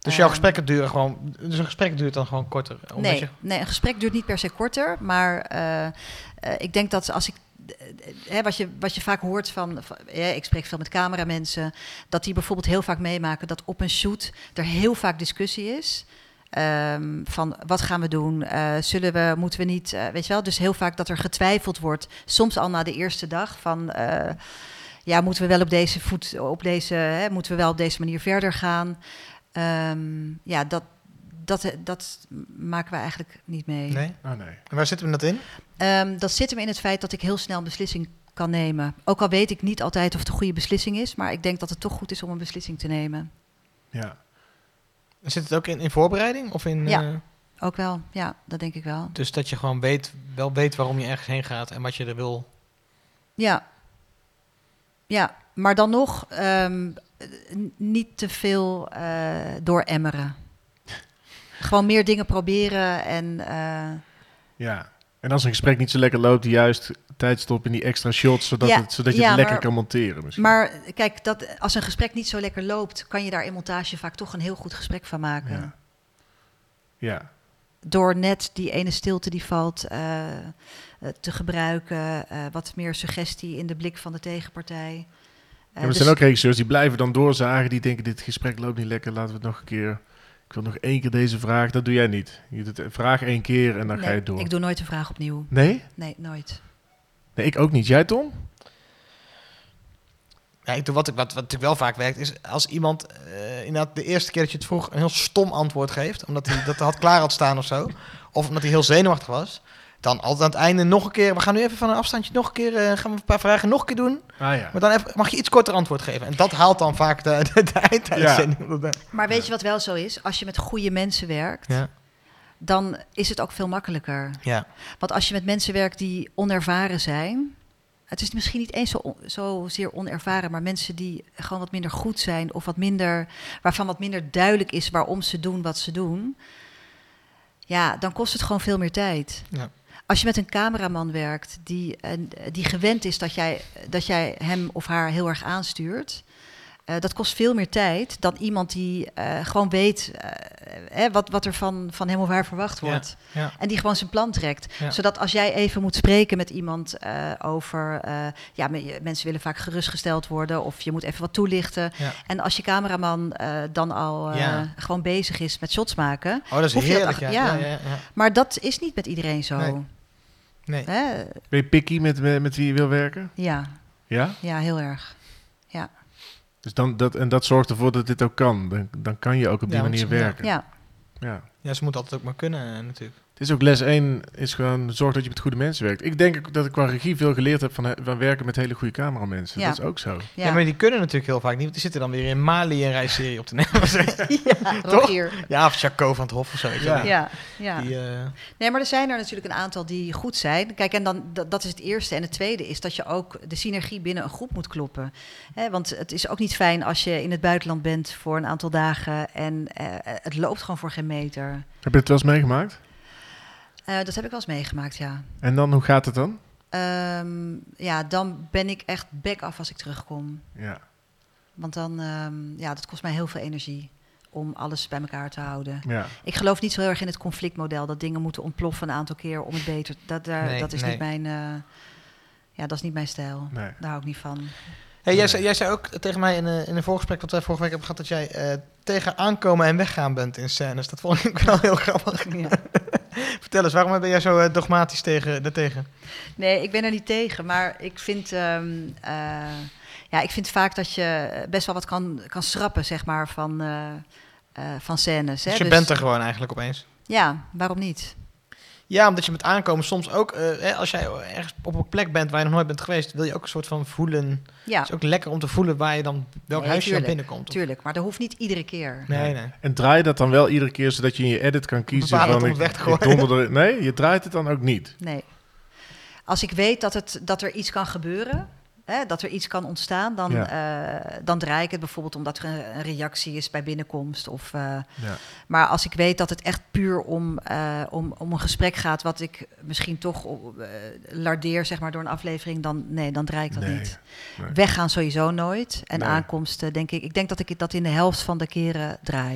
Dus jouw Um, gesprekken duren gewoon... Dus een gesprek duurt dan gewoon korter? Omdat Nee, je... nee, een gesprek duurt niet per se korter. Maar uh, uh, ik denk dat als ik... Hè, wat, je, wat je vaak hoort van, van ja, ik spreek veel met cameramensen, dat die bijvoorbeeld heel vaak meemaken dat op een shoot er heel vaak discussie is. Um, van wat gaan we doen? Uh, zullen we, moeten we niet, uh, weet je wel? Dus heel vaak dat er getwijfeld wordt, soms al na de eerste dag van, uh, ja, moeten we wel op deze voet, op deze, hè, moeten we wel op deze manier verder gaan? Um, ja, dat, dat, dat maken we eigenlijk niet mee. Nee? Oh, nee. En waar zitten we dat in? Um, dat zit hem in het feit dat ik heel snel een beslissing kan nemen. Ook al weet ik niet altijd of het een goede beslissing is, maar ik denk dat het toch goed is om een beslissing te nemen. Ja. Zit het ook in, in voorbereiding? Of in, Ja. uh, Ook wel, ja, dat denk ik wel. dus dat je gewoon weet, wel weet waarom je ergens heen gaat en wat je er wil. Ja, ja, maar dan nog um, niet te veel uh, dooremmeren. Gewoon meer dingen proberen en... Uh, Ja. En als een gesprek niet zo lekker loopt, juist tijd stoppen in die extra shots, zodat, Ja, het, zodat je ja, het lekker maar- kan monteren misschien. maar kijk, dat, als een gesprek niet zo lekker loopt, kan je daar in montage vaak toch een heel goed gesprek van maken. Ja. Ja. Door net die ene stilte die valt uh, uh, te gebruiken. Uh, wat meer suggestie in de blik van de tegenpartij. Uh, Ja, maar er dus- zijn ook regisseurs die blijven dan doorzagen, die denken dit gesprek loopt niet lekker, laten we het nog een keer... Ik wil nog één keer deze vraag, dat doe jij niet. Je doet het, vraag één keer en dan nee, ga je door. ik doe nooit een vraag opnieuw. Nee? Nee, nooit. Nee, ik ook niet. Jij, Tom? Ja, ik doe wat, ik, wat, wat natuurlijk wel vaak werkt, is als iemand uh, inderdaad de eerste keer dat je het vroeg een heel stom antwoord geeft, omdat hij dat had klaar had staan of zo, of omdat hij heel zenuwachtig was, dan altijd aan het einde nog een keer, we gaan nu even van een afstandje nog een keer, uh, gaan we een paar vragen nog een keer doen, Ah ja. maar dan even, mag je iets korter antwoord geven. En dat haalt dan vaak de, de, de einduitzending. Ja. Maar weet je wat wel zo is? Als je met goede mensen werkt, Ja. dan is het ook veel makkelijker. Ja. Want als je met mensen werkt die onervaren zijn... Het is misschien niet eens zo on, zozeer onervaren, maar mensen die gewoon wat minder goed zijn of wat minder, waarvan wat minder duidelijk is waarom ze doen wat ze doen. Ja, dan kost het gewoon veel meer tijd. Ja. Als je met een cameraman werkt die, uh, die gewend is dat jij, dat jij hem of haar heel erg aanstuurt, uh, dat kost veel meer tijd dan iemand die uh, gewoon weet uh, hè, wat, wat er van, van hem of haar verwacht wordt. Ja. Ja. En die gewoon zijn plan trekt. Ja. Zodat als jij even moet spreken met iemand uh, over... Uh, ja, me, mensen willen vaak gerustgesteld worden of je moet even wat toelichten. Ja. En als je cameraman uh, dan al uh, Ja. gewoon bezig is met shots maken... Oh, dat is hoef je dat heerlijk. ach- ja. ja. Ja, ja, ja. Maar dat is niet met iedereen zo. Nee. Nee. Hè? Ben je picky met, met, met wie je wil werken? Ja, Ja? ja, heel erg. Ja, Dus dan, dat, en dat zorgt ervoor dat dit ook kan. Dan, dan kan je ook op die Ja, want manier ze- ja. werken. ja. Ja. Ja, ze moet altijd ook maar kunnen, uh, natuurlijk. Het is ook les één, is gewoon zorg dat je met goede mensen werkt. Ik denk ook dat ik qua regie veel geleerd heb van, van werken met hele goede cameramensen. Ja. Dat is ook zo. Ja. Ja, maar die kunnen natuurlijk heel vaak niet, want die zitten dan weer in Mali een reisserie op te nemen. ja, Rogier. Ja, of Jaco van het Hof of zo. weet je Ja. wel. Ja, ja. Die, uh, Nee, maar er zijn er natuurlijk een aantal die goed zijn. Kijk, en dan, dat, dat is het eerste. En het tweede is dat je ook de synergie binnen een groep moet kloppen. Hè, want het is ook niet fijn als je in het buitenland bent voor een aantal dagen en uh, het loopt gewoon voor geen meter. Heb je het wel eens meegemaakt? Uh, dat heb ik wel eens meegemaakt, ja. En dan, hoe gaat het dan? Um, ja, dan ben ik echt back af als ik terugkom. Ja. Want dan, um, ja, dat kost mij heel veel energie om alles bij elkaar te houden. Ja. Ik geloof niet zo heel erg in het conflictmodel, dat dingen moeten ontploffen een aantal keer om het beter... Dat, daar, Nee, dat is nee. niet mijn... Uh, ja, dat is niet mijn stijl. Nee. Daar hou ik niet van. Hey, jij, zei, jij zei ook tegen mij in, uh, in een voorgesprek wat wij vorige week hebben gehad, dat jij uh, tegen aankomen en weggaan bent in scènes. Dat vond ik wel heel grappig. Ja. Vertel eens, waarom ben jij zo uh, dogmatisch tegen, daartegen? Nee, ik ben er niet tegen, maar ik vind, um, uh, ja, ik vind vaak dat je best wel wat kan, kan schrappen, zeg maar, van, uh, uh, van scènes. Hè? Dus je Dus, bent er gewoon eigenlijk opeens. Ja, waarom niet? Ja, omdat je met aankomen soms ook, uh, hè, als jij ergens op een plek bent waar je nog nooit bent geweest, wil je ook een soort van voelen. Ja, Het is ook lekker om te voelen waar je dan, welk Nee, huis je dan tuurlijk, binnenkomt. Of- tuurlijk, maar dat hoeft niet iedere keer. Nee, nee. En draai je dat dan wel iedere keer, zodat je in je edit kan kiezen Bepalen van... het om Ik, het weg te ik gooien. donder er, nee, je draait het dan ook niet. Nee. Als ik weet dat, het, dat er iets kan gebeuren, hè, dat er iets kan ontstaan, dan, Ja. uh, dan draai ik het bijvoorbeeld omdat er een, een reactie is bij binnenkomst. Of, uh, Ja. maar als ik weet dat het echt puur om, uh, om, om een gesprek gaat, wat ik misschien toch uh, lardeer zeg maar, door een aflevering, dan, nee, dan draai ik dat Nee, niet. nee. Weggaan sowieso nooit. En Nee. aankomsten, denk ik. Ik denk dat ik dat in de helft van de keren draai.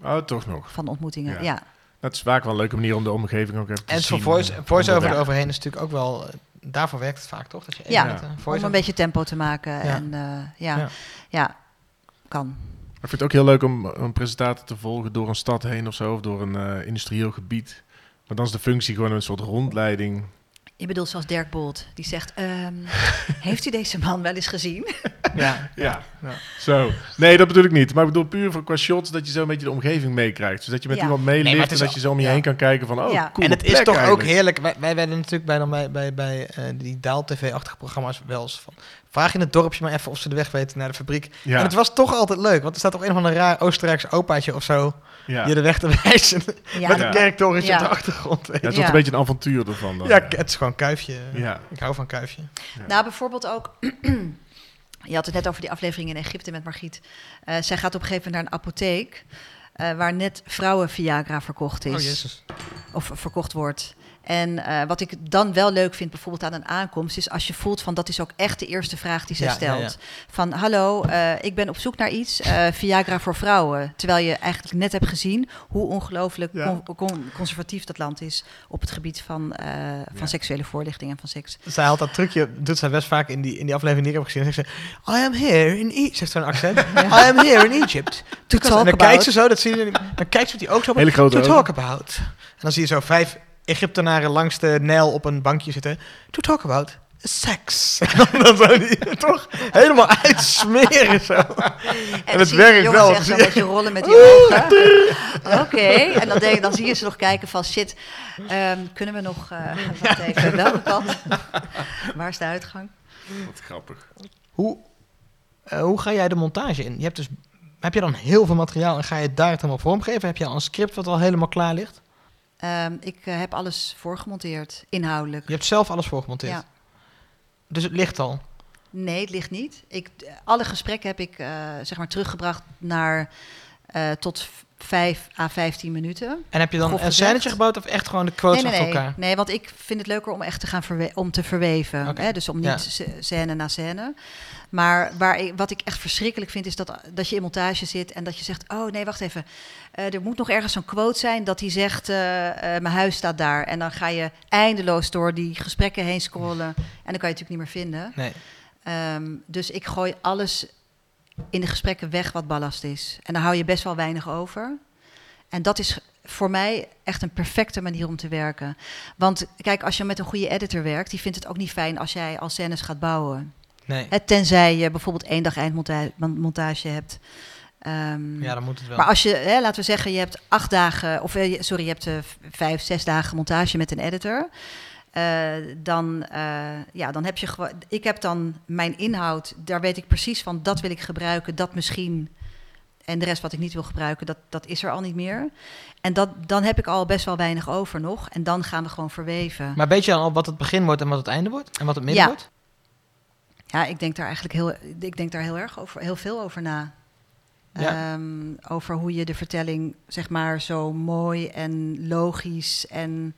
Oh, toch nog. van ontmoetingen. Ja. Ja. Dat is vaak wel een leuke manier om de omgeving ook even te En zien. voor voice, voice-over Ja. eroverheen is natuurlijk ook wel... Uh, daarvoor werkt het vaak, toch? Dat je Ja, met een Om voice-over... een beetje tempo te maken. Ja. En uh, ja. Ja. Ja. kan. Ik vind het ook heel leuk om een presentator te volgen door een stad heen of zo, of door een uh, industrieel gebied. Maar dan is de functie gewoon een soort rondleiding. Je bedoelt zoals Dirk Bolt, die zegt... Um, heeft u deze man wel eens gezien? Ja, Ja, ja. zo. Nee, dat bedoel ik niet. Maar ik bedoel puur voor qua shots dat je zo een beetje de omgeving meekrijgt. Dus dat je met Ja. iemand meelift Nee, maar het en is dat al- je zo om je ja. heen kan kijken van, oh, Ja. cool. En het is plek toch eigenlijk. ook heerlijk. Wij, wij werden natuurlijk bij, dan bij, bij, bij uh, die Daal-T V-achtige programma's wel eens van... Vraag in het dorpje maar even of ze de weg weten naar de fabriek. Ja. En het was toch altijd leuk. Want er staat toch een of ander raar Oostenrijks opaatje of zo... Ja. je de weg te wijzen. Ja. Met Ja. een kerktorentje Ja. op de achtergrond. Weet Ja, je. het wordt Ja. een beetje een avontuur ervan dan. Ja, het is gewoon Kuifje. Ja. Ik hou van Kuifje. Nou, bijvoorbeeld ook... Je had het net over die aflevering in Egypte met Margriet. Uh, zij gaat op een gegeven moment naar een apotheek... Uh, waar net vrouwen Viagra verkocht is. Oh, jezus. Of verkocht wordt. En uh, wat ik dan wel leuk vind, bijvoorbeeld aan een aankomst... is als je voelt van dat is ook echt de eerste vraag die zij Ja, stelt. ja, ja. Van, hallo, uh, ik ben op zoek naar iets, uh, Viagra voor vrouwen. Terwijl je eigenlijk net hebt gezien hoe ongelooflijk Ja. con- con- conservatief dat land is... op het gebied van, uh, van Ja. seksuele voorlichting en van seks. Zij had dat trucje, doet zij best vaak in die, in die aflevering die ik heb gezien. Dan zegt ze, I am here in Egypt. Ze heeft zo'n accent. I am here in Egypt. To en talk dan about. kijkt ze zo, dat zie je, dan kijkt ze met die ogen zo op. Hele grote To ogen. talk about. En dan zie je zo vijf Egyptenaren langs de Nijl op een bankje zitten. To talk about sex. En dan, dan zo die toch helemaal uitsmeren zo. En, dan het zie je werkt jongens wel. echt Dan zo zie met je- je rollen met die ogen. Oké, en dan, denk, dan zie je ze nog kijken van shit, um, kunnen we nog, uh, wacht even, welke kant? Waar is de uitgang? Wat grappig. Hoe, uh, hoe ga jij de montage in? Je hebt dus, heb je dan heel veel materiaal en ga je het daar het helemaal vormgeven? Heb je al een script wat al helemaal klaar ligt? Um, ik uh, heb alles voorgemonteerd, inhoudelijk. Je hebt zelf alles voorgemonteerd? Ja. Dus het ligt al? Nee, het ligt niet. Ik, alle gesprekken heb ik uh, zeg maar teruggebracht naar uh, tot vijf à vijftien minuten. En heb je dan Grof een gezegd. scènetje gebouwd of echt gewoon de quotes nee, nee, achter nee. elkaar? Nee, want ik vind het leuker om echt te gaan verwe- om te verweven. Oké. Hè? Dus om niet Ja. s- scène na scène. Maar waar ik, wat ik echt verschrikkelijk vind, is dat, dat je in montage zit en dat je zegt, oh nee, wacht even. Uh, er moet nog ergens zo'n quote zijn dat hij zegt, uh, uh, mijn huis staat daar. En dan ga je eindeloos door die gesprekken heen scrollen. En dan kan je het natuurlijk niet meer vinden. Nee. Um, dus ik gooi alles in de gesprekken weg wat ballast is. En dan hou je best wel weinig over. En dat is voor mij echt een perfecte manier om te werken. Want kijk, als je met een goede editor werkt, die vindt het ook niet fijn als jij al scènes gaat bouwen. Nee. Hè, tenzij je bijvoorbeeld één dag eindmontage hebt. Um, Ja, dan moet het wel. maar als je, hè, laten we zeggen, je hebt acht dagen, of eh, sorry, je hebt uh, vijf, zes dagen montage met een editor. Uh, dan, uh, ja, dan heb je gewoon. Ik heb dan mijn inhoud, daar weet ik precies van, dat wil ik gebruiken, dat misschien. En de rest wat ik niet wil gebruiken, dat, dat is er al niet meer. En dat, dan heb ik al best wel weinig over nog. En dan gaan we gewoon verweven. Maar weet je dan al wat het begin wordt en wat het einde wordt? En wat het midden Ja. wordt? Ja, ik denk daar eigenlijk heel, ik denk daar heel erg over, heel veel over na. Ja. Um, over hoe je de vertelling, zeg maar, zo mooi en logisch en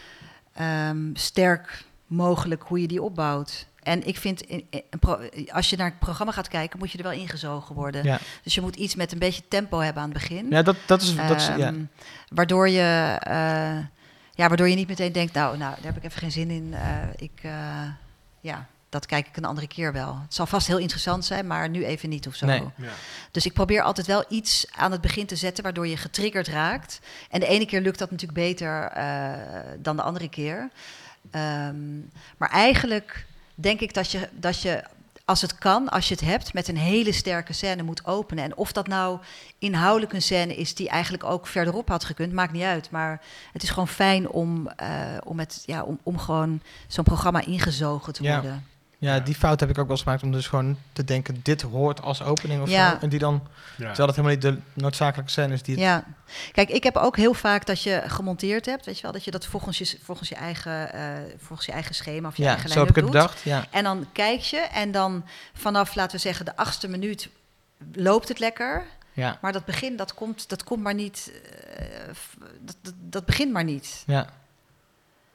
um, sterk mogelijk, hoe je die opbouwt. En ik vind, in, in, pro, als je naar het programma gaat kijken, moet je er wel ingezogen worden. Ja. Dus je moet iets met een beetje tempo hebben aan het begin. Ja, dat, dat is... Dat is Um, ja. Waardoor je, uh, ja, waardoor je niet meteen denkt, nou, nou, daar heb ik even geen zin in. Uh, ik, uh, ja, dat kijk ik een andere keer wel. Het zal vast heel interessant zijn, maar nu even niet of zo. Nee. Ja. Dus ik probeer altijd wel iets aan het begin te zetten waardoor je getriggerd raakt. En de ene keer lukt dat natuurlijk beter uh, dan de andere keer. Um, maar eigenlijk denk ik dat je, dat je, als het kan, als je het hebt, met een hele sterke scène moet openen. En of dat nou inhoudelijk een scène is die eigenlijk ook verderop had gekund, maakt niet uit. Maar het is gewoon fijn om, uh, om, het, ja, om, om gewoon zo'n programma ingezogen te Ja. worden. Ja, die fout heb ik ook wel eens gemaakt om dus gewoon te denken, dit hoort als opening of Ja. zo. En die dan, Ja. terwijl het helemaal niet de noodzakelijke scène is die het... Ja, kijk, ik heb ook heel vaak dat je gemonteerd hebt, weet je wel, dat je dat volgens je, volgens je, eigen, uh, volgens je eigen schema of je Ja, eigen zo heb ik line-up het doet. bedacht. Ja. En dan kijk je en dan vanaf, laten we zeggen, de achtste minuut loopt het lekker. Ja. Maar dat begin, dat komt, dat komt maar niet, uh, dat, dat, dat begint maar niet. Ja.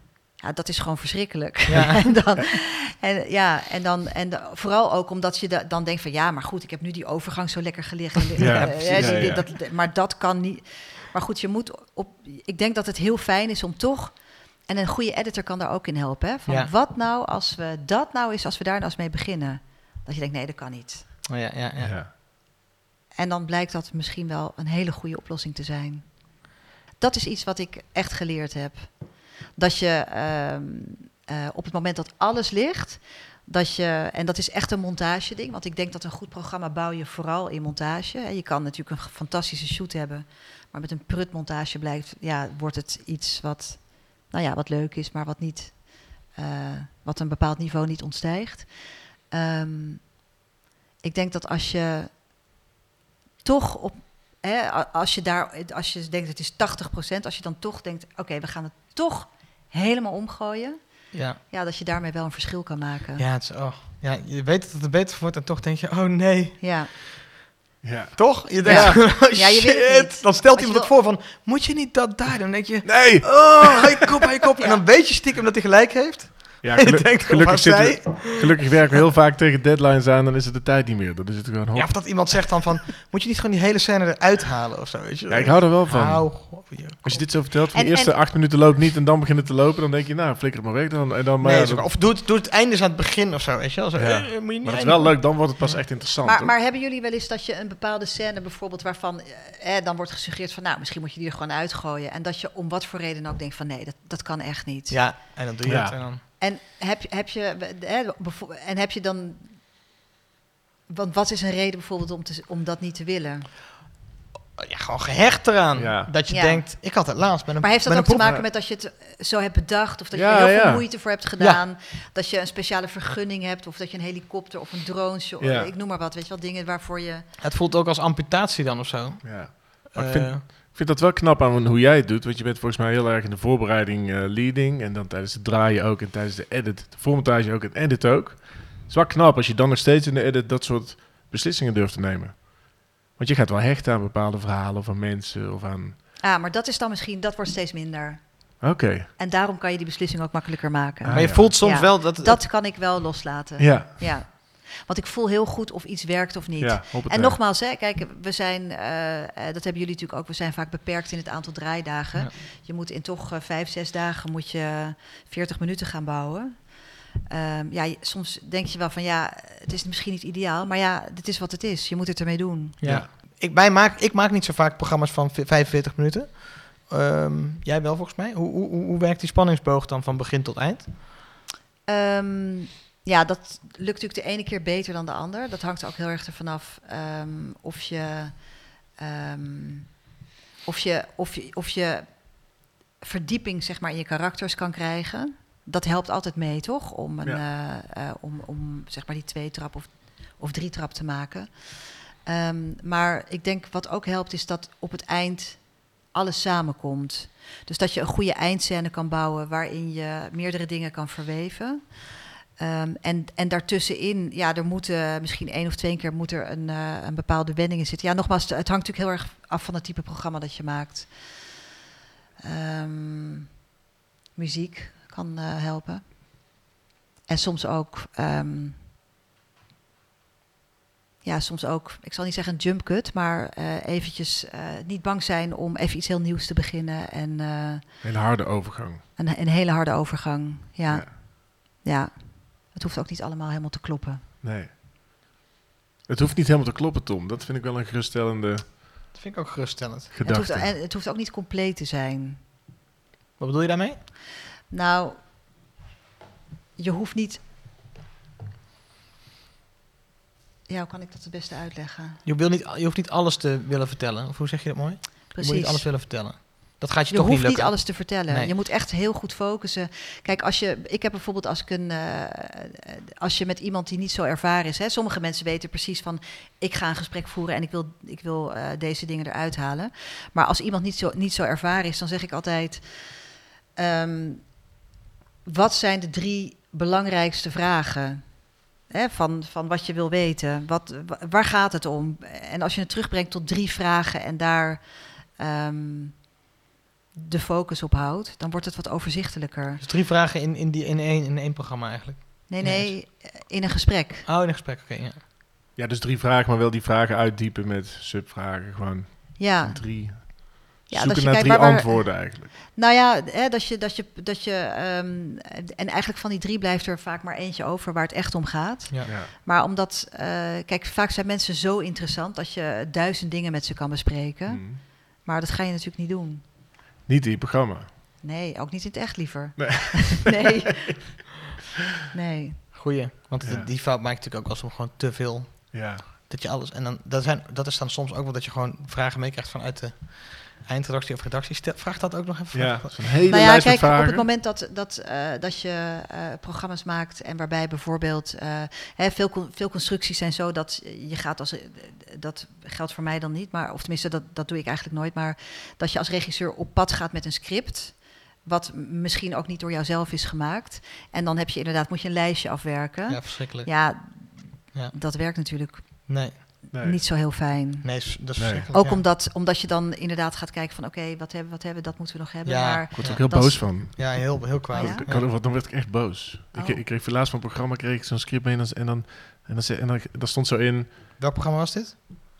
Ja, dat is gewoon verschrikkelijk. Ja. en dan, en, ja, en dan en de, vooral ook omdat je da, dan denkt van ja, maar goed, ik heb nu die overgang zo lekker gelegen. Ja, uh, precies. die, Ja, ja. Dat, maar dat kan niet. Maar goed, je moet op. Ik denk dat het heel fijn is om toch. En een goede editor kan daar ook in helpen. Hè? Van Ja. wat nou als we dat nou is, als we daar nou eens mee beginnen. Dat je denkt, nee, dat kan niet. Oh, ja, ja, ja. Ja. En dan blijkt dat misschien wel een hele goede oplossing te zijn. Dat is iets wat ik echt geleerd heb. Dat je um, uh, op het moment dat alles ligt, dat je, en dat is echt een montage ding, want ik denk dat een goed programma bouw je vooral in montage. Je kan natuurlijk een fantastische shoot hebben, maar met een prutmontage blijkt, ja, wordt het iets wat, nou ja, wat leuk is, maar wat niet, uh, wat een bepaald niveau niet ontstijgt. Um, ik denk dat als je toch op, hè, als je daar, als je denkt het is tachtig procent, als je dan toch denkt, oké, okay, we gaan het toch helemaal omgooien. Ja. Ja, dat je daarmee wel een verschil kan maken. Ja, het is, oh. Ja, je weet dat het er beter wordt en toch denk je, oh nee. Ja. Ja. Toch? Je denkt, Ja. oh, Ja, je weet het shit. niet. Dan stelt Als je iemand het wil- voor van, moet je niet dat daar? Dan denk je, Nee! oh, hij kop, hij kop. En Ja. dan weet je stiekem dat hij gelijk heeft. Ja, En je gelu- denkt, gelukkig, wat zitten zei? we- gelukkig werken we heel vaak tegen deadlines aan, dan is het de tijd niet meer. Dan is het gewoon hop. Ja, of dat iemand zegt dan van, moet je niet gewoon die hele scène eruit halen of zo, weet je? Ja, ik hou er wel van. Hou, goh, je Als je dit zo vertelt, van En- de eerste en- acht minuten loopt niet en dan begint het te lopen, dan denk je, nou, flikker het maar weg dan. En dan maar, Nee, ja, zo- dan- of doe het, doe het einde eens aan het begin of zo, weet je wel? Zo, Ja. eh, moet je niet maar dat is eindigen. wel leuk, dan wordt het pas echt interessant. Maar, toch? maar hebben jullie wel eens dat je een bepaalde scène bijvoorbeeld waarvan eh, dan wordt gesuggereerd van nou, misschien moet je die er gewoon uitgooien. En dat je om wat voor reden ook denkt van nee, dat, dat kan echt niet. Ja, en dan doe je Ja. het. En dan... En heb je, heb je hè, bevo- en heb je dan. Want wat is een reden bijvoorbeeld om, te, om dat niet te willen? Ja, gewoon gehecht eraan. Ja. Dat je Ja. denkt, ik had het laatst met een Maar heeft dat met ook te een proef- maken met dat je het eh, zo hebt bedacht? Of dat je Ja, er heel ja. veel moeite voor hebt gedaan? Dat je een speciale vergunning hebt? Of dat je een helikopter of een drone... show- Ja. Ik noem maar wat, weet je wel, dingen waarvoor je... Het voelt ook als amputatie dan of zo. Ja. Maar ik Eh, vind, ik vind dat wel knap aan hoe jij het doet, want je bent volgens mij heel erg in de voorbereiding eh, leading en dan tijdens het draaien ook en tijdens de edit, de voormontage ook en edit ook. Het is wel knap als je dan nog steeds in de edit dat soort beslissingen durft te nemen. Want je gaat wel hechten aan bepaalde verhalen of aan mensen of aan... Ah, maar dat is dan misschien... Dat wordt steeds minder. Oké. En daarom kan je die beslissing ook makkelijker maken. Ah, maar je ja. voelt soms Ja. wel dat... Dat kan ik wel loslaten. Ja. Ja. Want ik voel heel goed of iets werkt of niet. Ja, op het En eind. nogmaals, hè, kijk, we zijn, eh, eh, dat hebben jullie natuurlijk ook, we zijn vaak beperkt in het aantal draaidagen. Ja. Je moet in toch eh, vijf, zes dagen moet je veertig minuten gaan bouwen. Ehm, ja, je- soms denk je wel van ja, het is misschien niet ideaal, maar ja, dit is wat het is. Je moet het ermee doen. Ja. Ja. Ik, wij maak, ik maak niet zo vaak programma's van v- vijfenveertig minuten. Ehm, jij wel volgens mij. Hoe, hoe, hoe hoe werkt die spanningsboog dan van begin tot eind? Ehm, ja, dat lukt natuurlijk de ene keer beter dan de ander. Dat hangt ook heel erg ervan af ehm, of je, ehm, of je, of je, of je verdieping zeg maar in je karakters kan krijgen. Dat helpt altijd mee, toch? Om een, Ja. eh, eh, om, om zeg maar die twee trap of, of drie trap te maken. Ehm, maar ik denk wat ook helpt is dat op het eind alles samenkomt. Dus dat je een goede eindscène kan bouwen waarin je meerdere dingen kan verweven. Um, en, en daartussenin, ja, er moeten misschien één of twee keer moet er een, uh, een bepaalde wending in zitten. Ja, nogmaals, het hangt natuurlijk heel erg af van het type programma dat je maakt. Um, muziek kan uh, helpen. En soms ook, um, ja, soms ook, ik zal niet zeggen een jump cut, maar uh, eventjes uh, niet bang zijn om even iets heel nieuws te beginnen. En uh, Een harde overgang. een, een hele harde overgang, ja. Ja. ja. Het hoeft ook niet allemaal helemaal te kloppen. Nee. Het hoeft niet helemaal te kloppen, Tom. Dat vind ik wel een geruststellende Dat vind ik ook geruststellend. Het hoeft, gedachte. en het hoeft ook niet compleet te zijn. Wat bedoel je daarmee? Nou, je hoeft niet... Ja, hoe kan ik dat het beste uitleggen? Je, wil niet, je hoeft niet alles te willen vertellen. Of hoe zeg je dat mooi? Je Precies. moet niet alles willen vertellen. Dat gaat je, Je toch hoeft niet niet lukken. alles te vertellen. Nee. Je moet echt heel goed focussen. Kijk, als je, ik heb bijvoorbeeld als ik een, uh, als je met iemand die niet zo ervaren is, hè, sommige mensen weten precies van, ik ga een gesprek voeren en ik wil, ik wil uh, deze dingen eruit halen. Maar als iemand niet zo, niet zo ervaren is, dan zeg ik altijd, um, wat zijn de drie belangrijkste vragen? Hè, van, van wat je wil weten. Wat, waar gaat het om? En als je het terugbrengt tot drie vragen en daar... Um, de focus op houdt, dan wordt het wat overzichtelijker. Dus drie vragen in, in, die, in, één, in één programma eigenlijk. Nee, nee, in een gesprek. Oh, in een gesprek, oké, okay, ja. Ja, dus drie vragen, maar wel die vragen uitdiepen met subvragen. Gewoon Ja. drie... Ja, zoeken je naar kijkt drie waar- waar- antwoorden eigenlijk. Nou ja, hè, dat je, dat je, dat je um, en eigenlijk van die drie blijft er vaak maar eentje over waar het echt om gaat. Ja. Ja. Maar omdat, uh, kijk, vaak zijn mensen zo interessant dat je duizend dingen met ze kan bespreken. Hmm. Maar dat ga je natuurlijk niet doen. Niet in je programma. Nee, ook niet in het echt liever. Nee. nee. nee. Goeie, want Ja. die, die fout maakt natuurlijk ook als om gewoon te veel... Ja. Dat je alles... En dan, dat, zijn, dat is dan soms ook wel dat je gewoon vragen meekrijgt vanuit de eindredactie of redactie. Stel, vraag dat ook nog even. Ja, Vraag- zo'n hele Nou ja, lijst met kijk, op vragen. het moment dat, dat, uh, dat je uh, programma's maakt en waarbij bijvoorbeeld uh, hè, veel, con- veel constructies zijn zo dat je gaat als, uh, dat geldt voor mij dan niet, maar of tenminste dat, dat doe ik eigenlijk nooit, maar dat je als regisseur op pad gaat met een script, wat m- misschien ook niet door jouzelf is gemaakt, en dan heb je inderdaad moet je een lijstje afwerken. Ja, verschrikkelijk. Ja, Ja. dat werkt natuurlijk Nee, Nee. niet zo heel fijn. nee, is- dat is Nee. verschrikkelijk. Ook ja. omdat, omdat je dan inderdaad gaat kijken van oké, okay, wat hebben we, wat hebben we, dat moeten we nog hebben. Ja. Maar Ik word er Ja, ook heel dat boos is- van. Ja, heel, heel kwaad. Oh ja? Ik had, dan werd ik echt boos. Oh. Ik, ik kreeg voor laatst van het programma kreeg ik zo'n script mee en dan, en dan, en dan, zei- en dan, dan stond zo in, Welk programma was dit?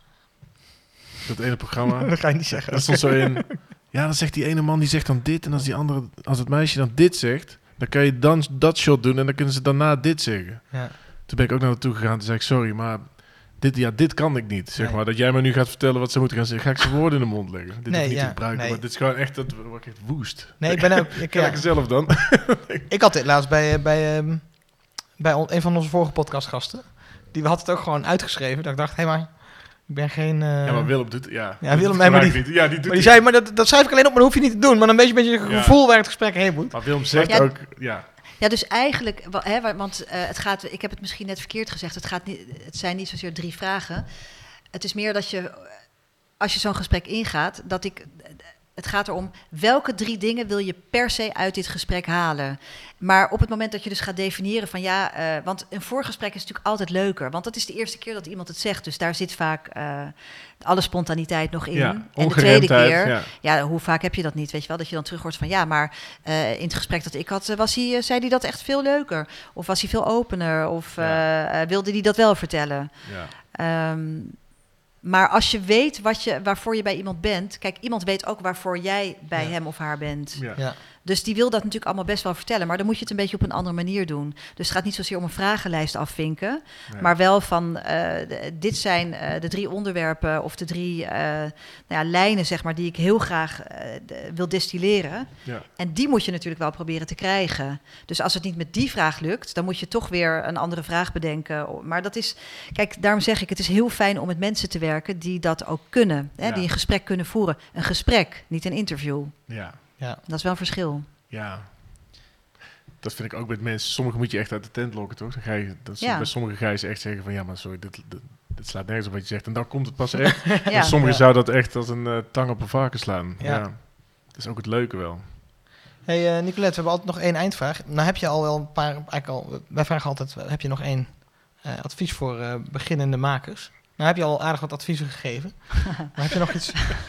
dat ene programma, Dat ga je niet zeggen. dat stond zo in, ja, dan zegt die ene man die zegt dan dit en als die andere, als het meisje dan dit zegt, dan kan je dan dat shot doen en dan kunnen ze daarna dit zeggen. Ja. Toen ben ik ook naar naartoe gegaan en zei ik, sorry, maar dit, ja, dit kan ik niet. Zeg Nee. maar, dat jij me nu gaat vertellen wat ze moeten gaan zeggen, ga ik ze woorden in de mond leggen. Dit Nee, is niet ja, te gebruiken, nee. maar dit is gewoon echt, dat word ik echt woest. Nee, ik ben ook... Ik, Ga ja. ik zelf dan? Ik had dit laatst bij, eh, bij, ehm, bij on- een van onze vorige podcastgasten. Die had het ook gewoon uitgeschreven. Dat ik dacht, hé, maar ik ben geen... eh, Ja, maar Willem doet, ja. Ja, Willem, dat nee, maar gebruik die- ik niet. Ja, die doet maar die hij. zei, maar dat, dat schrijf ik alleen op, maar dat hoef je niet te doen. Maar dan weet je een beetje het Ja. gevoel waar het gesprek heen moet. Maar Willem zegt Ja, ook, ja, Ja, dus eigenlijk, wa- hè, wa- want uh, het gaat, ik heb het misschien net verkeerd gezegd, het, gaat niet, het zijn niet zozeer drie vragen. Het is meer dat je, als je zo'n gesprek ingaat, dat ik, het gaat erom, welke drie dingen wil je per se uit dit gesprek halen? Maar op het moment dat je dus gaat definiëren van ja, uh, want een voorgesprek is natuurlijk altijd leuker, want dat is de eerste keer dat iemand het zegt, dus daar zit vaak uh, alle spontaniteit nog in. ja, En de tweede keer, ja. ja, hoe vaak heb je dat niet, weet je wel, dat je dan terug hoort van ja, maar uh, in het gesprek dat ik had, uh, was hij, uh, zei hij dat echt veel leuker, of was hij veel opener, of uh, Ja. uh, wilde hij dat wel vertellen? Ja. Um, maar als je weet wat je, waarvoor je bij iemand bent, kijk, iemand weet ook waarvoor jij bij Ja. hem of haar bent. Ja. Ja. Dus die wil dat natuurlijk allemaal best wel vertellen, maar dan moet je het een beetje op een andere manier doen. Dus het gaat niet zozeer om een vragenlijst afvinken, Nee. maar wel van, uh, de, dit zijn uh, de drie onderwerpen of de drie uh, nou ja, lijnen, zeg maar, die ik heel graag uh, de, wil destilleren. Ja. En die moet je natuurlijk wel proberen te krijgen. Dus als het niet met die vraag lukt, dan moet je toch weer een andere vraag bedenken. Maar dat is, kijk, daarom zeg ik, het is heel fijn om met mensen te werken die dat ook kunnen. Hè, Ja. die een gesprek kunnen voeren. Een gesprek, niet een interview. Ja. Ja. Dat is wel een verschil. Ja. Dat vind ik ook met mensen. Sommigen moet je echt uit de tent lokken, toch? Dan ga je, dat is, Ja. Bij sommigen ga je ze echt zeggen van ja, maar sorry, dit, dit, dit slaat nergens op wat je zegt. En dan komt het pas echt. Ja. En sommigen Ja. zouden dat echt als een uh, tang op een varken slaan. Ja. Ja. Dat is ook het leuke wel. Hey uh, Nicolette, we hebben altijd nog één eindvraag. Nou heb je al wel een paar, eigenlijk al, wij vragen altijd, heb je nog één uh, advies voor uh, beginnende makers? Nou heb je al aardig wat adviezen gegeven. Maar heb je nog iets?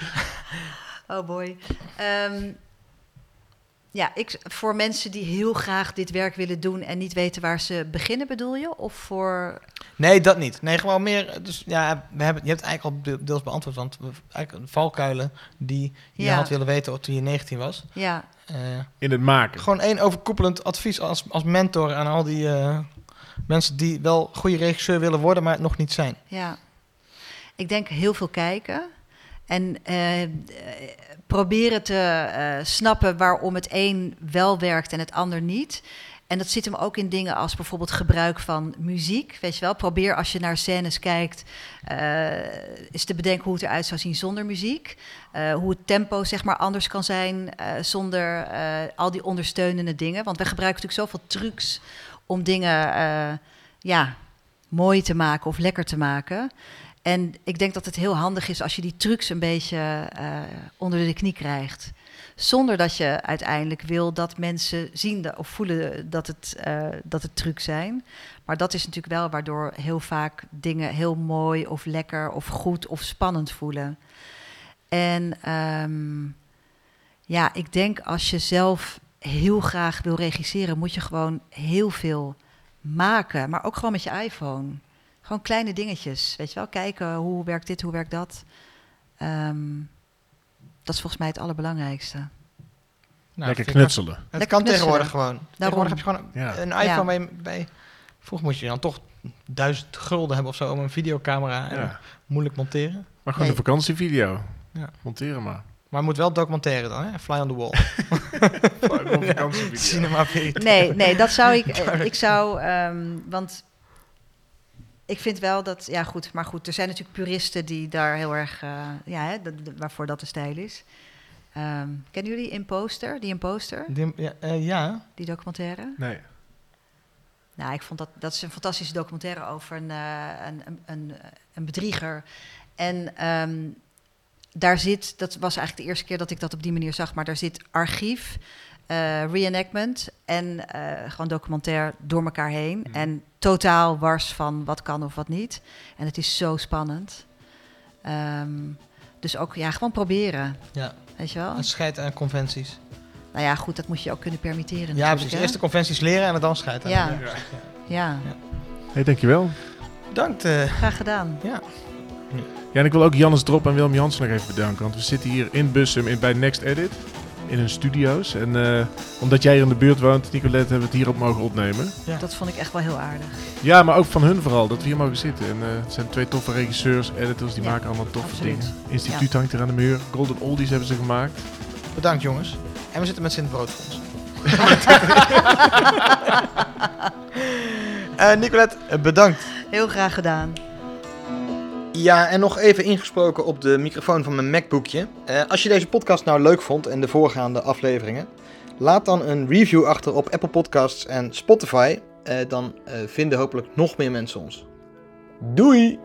Oh boy. Um, ja, ik, voor mensen die heel graag dit werk willen doen en niet weten waar ze beginnen, bedoel je? Of voor... Nee, dat niet. Nee, gewoon meer. Dus ja, we hebben, je hebt het eigenlijk al deels beantwoord. Want we, eigenlijk valkuilen die je Ja. had willen weten toen je negentien was. Ja, Uh, In het maken. gewoon één overkoepelend advies als, als mentor aan al die uh, mensen die wel goede regisseur willen worden, maar het nog niet zijn. ja. Ik denk heel veel kijken. En uh, uh, proberen te uh, snappen waarom het een wel werkt en het ander niet. En dat zit hem ook in dingen als bijvoorbeeld gebruik van muziek. Weet je wel, probeer als je naar scènes kijkt, uh, eens te bedenken hoe het eruit zou zien zonder muziek. Uh, hoe het tempo zeg maar anders kan zijn uh, zonder uh, al die ondersteunende dingen. Want we gebruiken natuurlijk zoveel trucs om dingen uh, ja, mooi te maken of lekker te maken. En ik denk dat het heel handig is als je die trucs een beetje uh, onder de knie krijgt. Zonder dat je uiteindelijk wil dat mensen zien de, of voelen dat het, uh, dat het trucs zijn. Maar dat is natuurlijk wel waardoor heel vaak dingen heel mooi of lekker of goed of spannend voelen. En um, Ja, ik denk als je zelf heel graag wil regisseren, moet je gewoon heel veel maken. Maar ook gewoon met je iPhone. Gewoon kleine dingetjes. Weet je wel, kijken hoe werkt dit, hoe werkt dat. Um, dat is volgens mij het allerbelangrijkste. Nou, Lekker vind ik knutselen. Het Lekker kan knutselen. tegenwoordig gewoon. Tegenwoordig heb je gewoon Ja. een iPhone Ja. bij, bij... Vroeger moest je dan toch duizend gulden hebben of zo om een videocamera en Ja. moeilijk monteren. Maar gewoon Nee. een vakantievideo. Ja. Monteren maar. Maar het moet wel documentaire dan, hè? Fly on the wall. Gewoon een vakantievideo. Cinema Verite. Nee, nee, dat zou ik. eh, ik zou, um, want ik vind wel dat, ja goed, maar goed, er zijn natuurlijk puristen die daar heel erg, uh, ja, hè, de, de, waarvoor dat de stijl is. Um, kennen jullie Imposter? Die Imposter, Die, ja, uh, ja. die documentaire? Nee. Nou, ik vond dat dat is een fantastische documentaire over een, uh, een, een, een, een bedrieger. En um, daar zit, dat was eigenlijk de eerste keer dat ik dat op die manier zag, maar daar zit archief, uh, reenactment en uh, gewoon documentair door elkaar heen. Mm. En totaal wars van wat kan of wat niet. En het is zo spannend. Um, dus ook, ja, gewoon proberen. Ja. Weet je wel? Het scheidt aan conventies. Nou ja, goed, dat moet je ook kunnen permitteren. Ja, precies. Eerst de conventies leren en het dan scheiden. Ja. Ja. Ja. Ja. Ja. Hey, dankjewel. Bedankt. Uh, Graag gedaan. Ja. Ja, en ik wil ook Jannes Drop en Willem Jansen nog even bedanken. Want we zitten hier in Bussum in, bij Next Edit, in hun studio's. En uh, omdat jij hier in de buurt woont, Nicolette, hebben we het hier ook mogen opnemen. Ja. Dat vond ik echt wel heel aardig. Ja, maar ook van hun vooral, dat we hier mogen zitten. En uh, het zijn twee toffe regisseurs, editors, die ja, maken allemaal toffe absoluut. dingen. Instituut ja. hangt er aan de muur. Golden Oldies hebben ze gemaakt. Bedankt, jongens. En we zitten met Sint Broodfonds. uh, Nicolette, bedankt. Heel graag gedaan. Ja, en nog even ingesproken op de microfoon van mijn MacBookje. Uh, als je deze podcast nou leuk vond en de voorgaande afleveringen, laat dan een review achter op Apple Podcasts en Spotify. Uh, dan uh, vinden hopelijk nog meer mensen ons. Doei!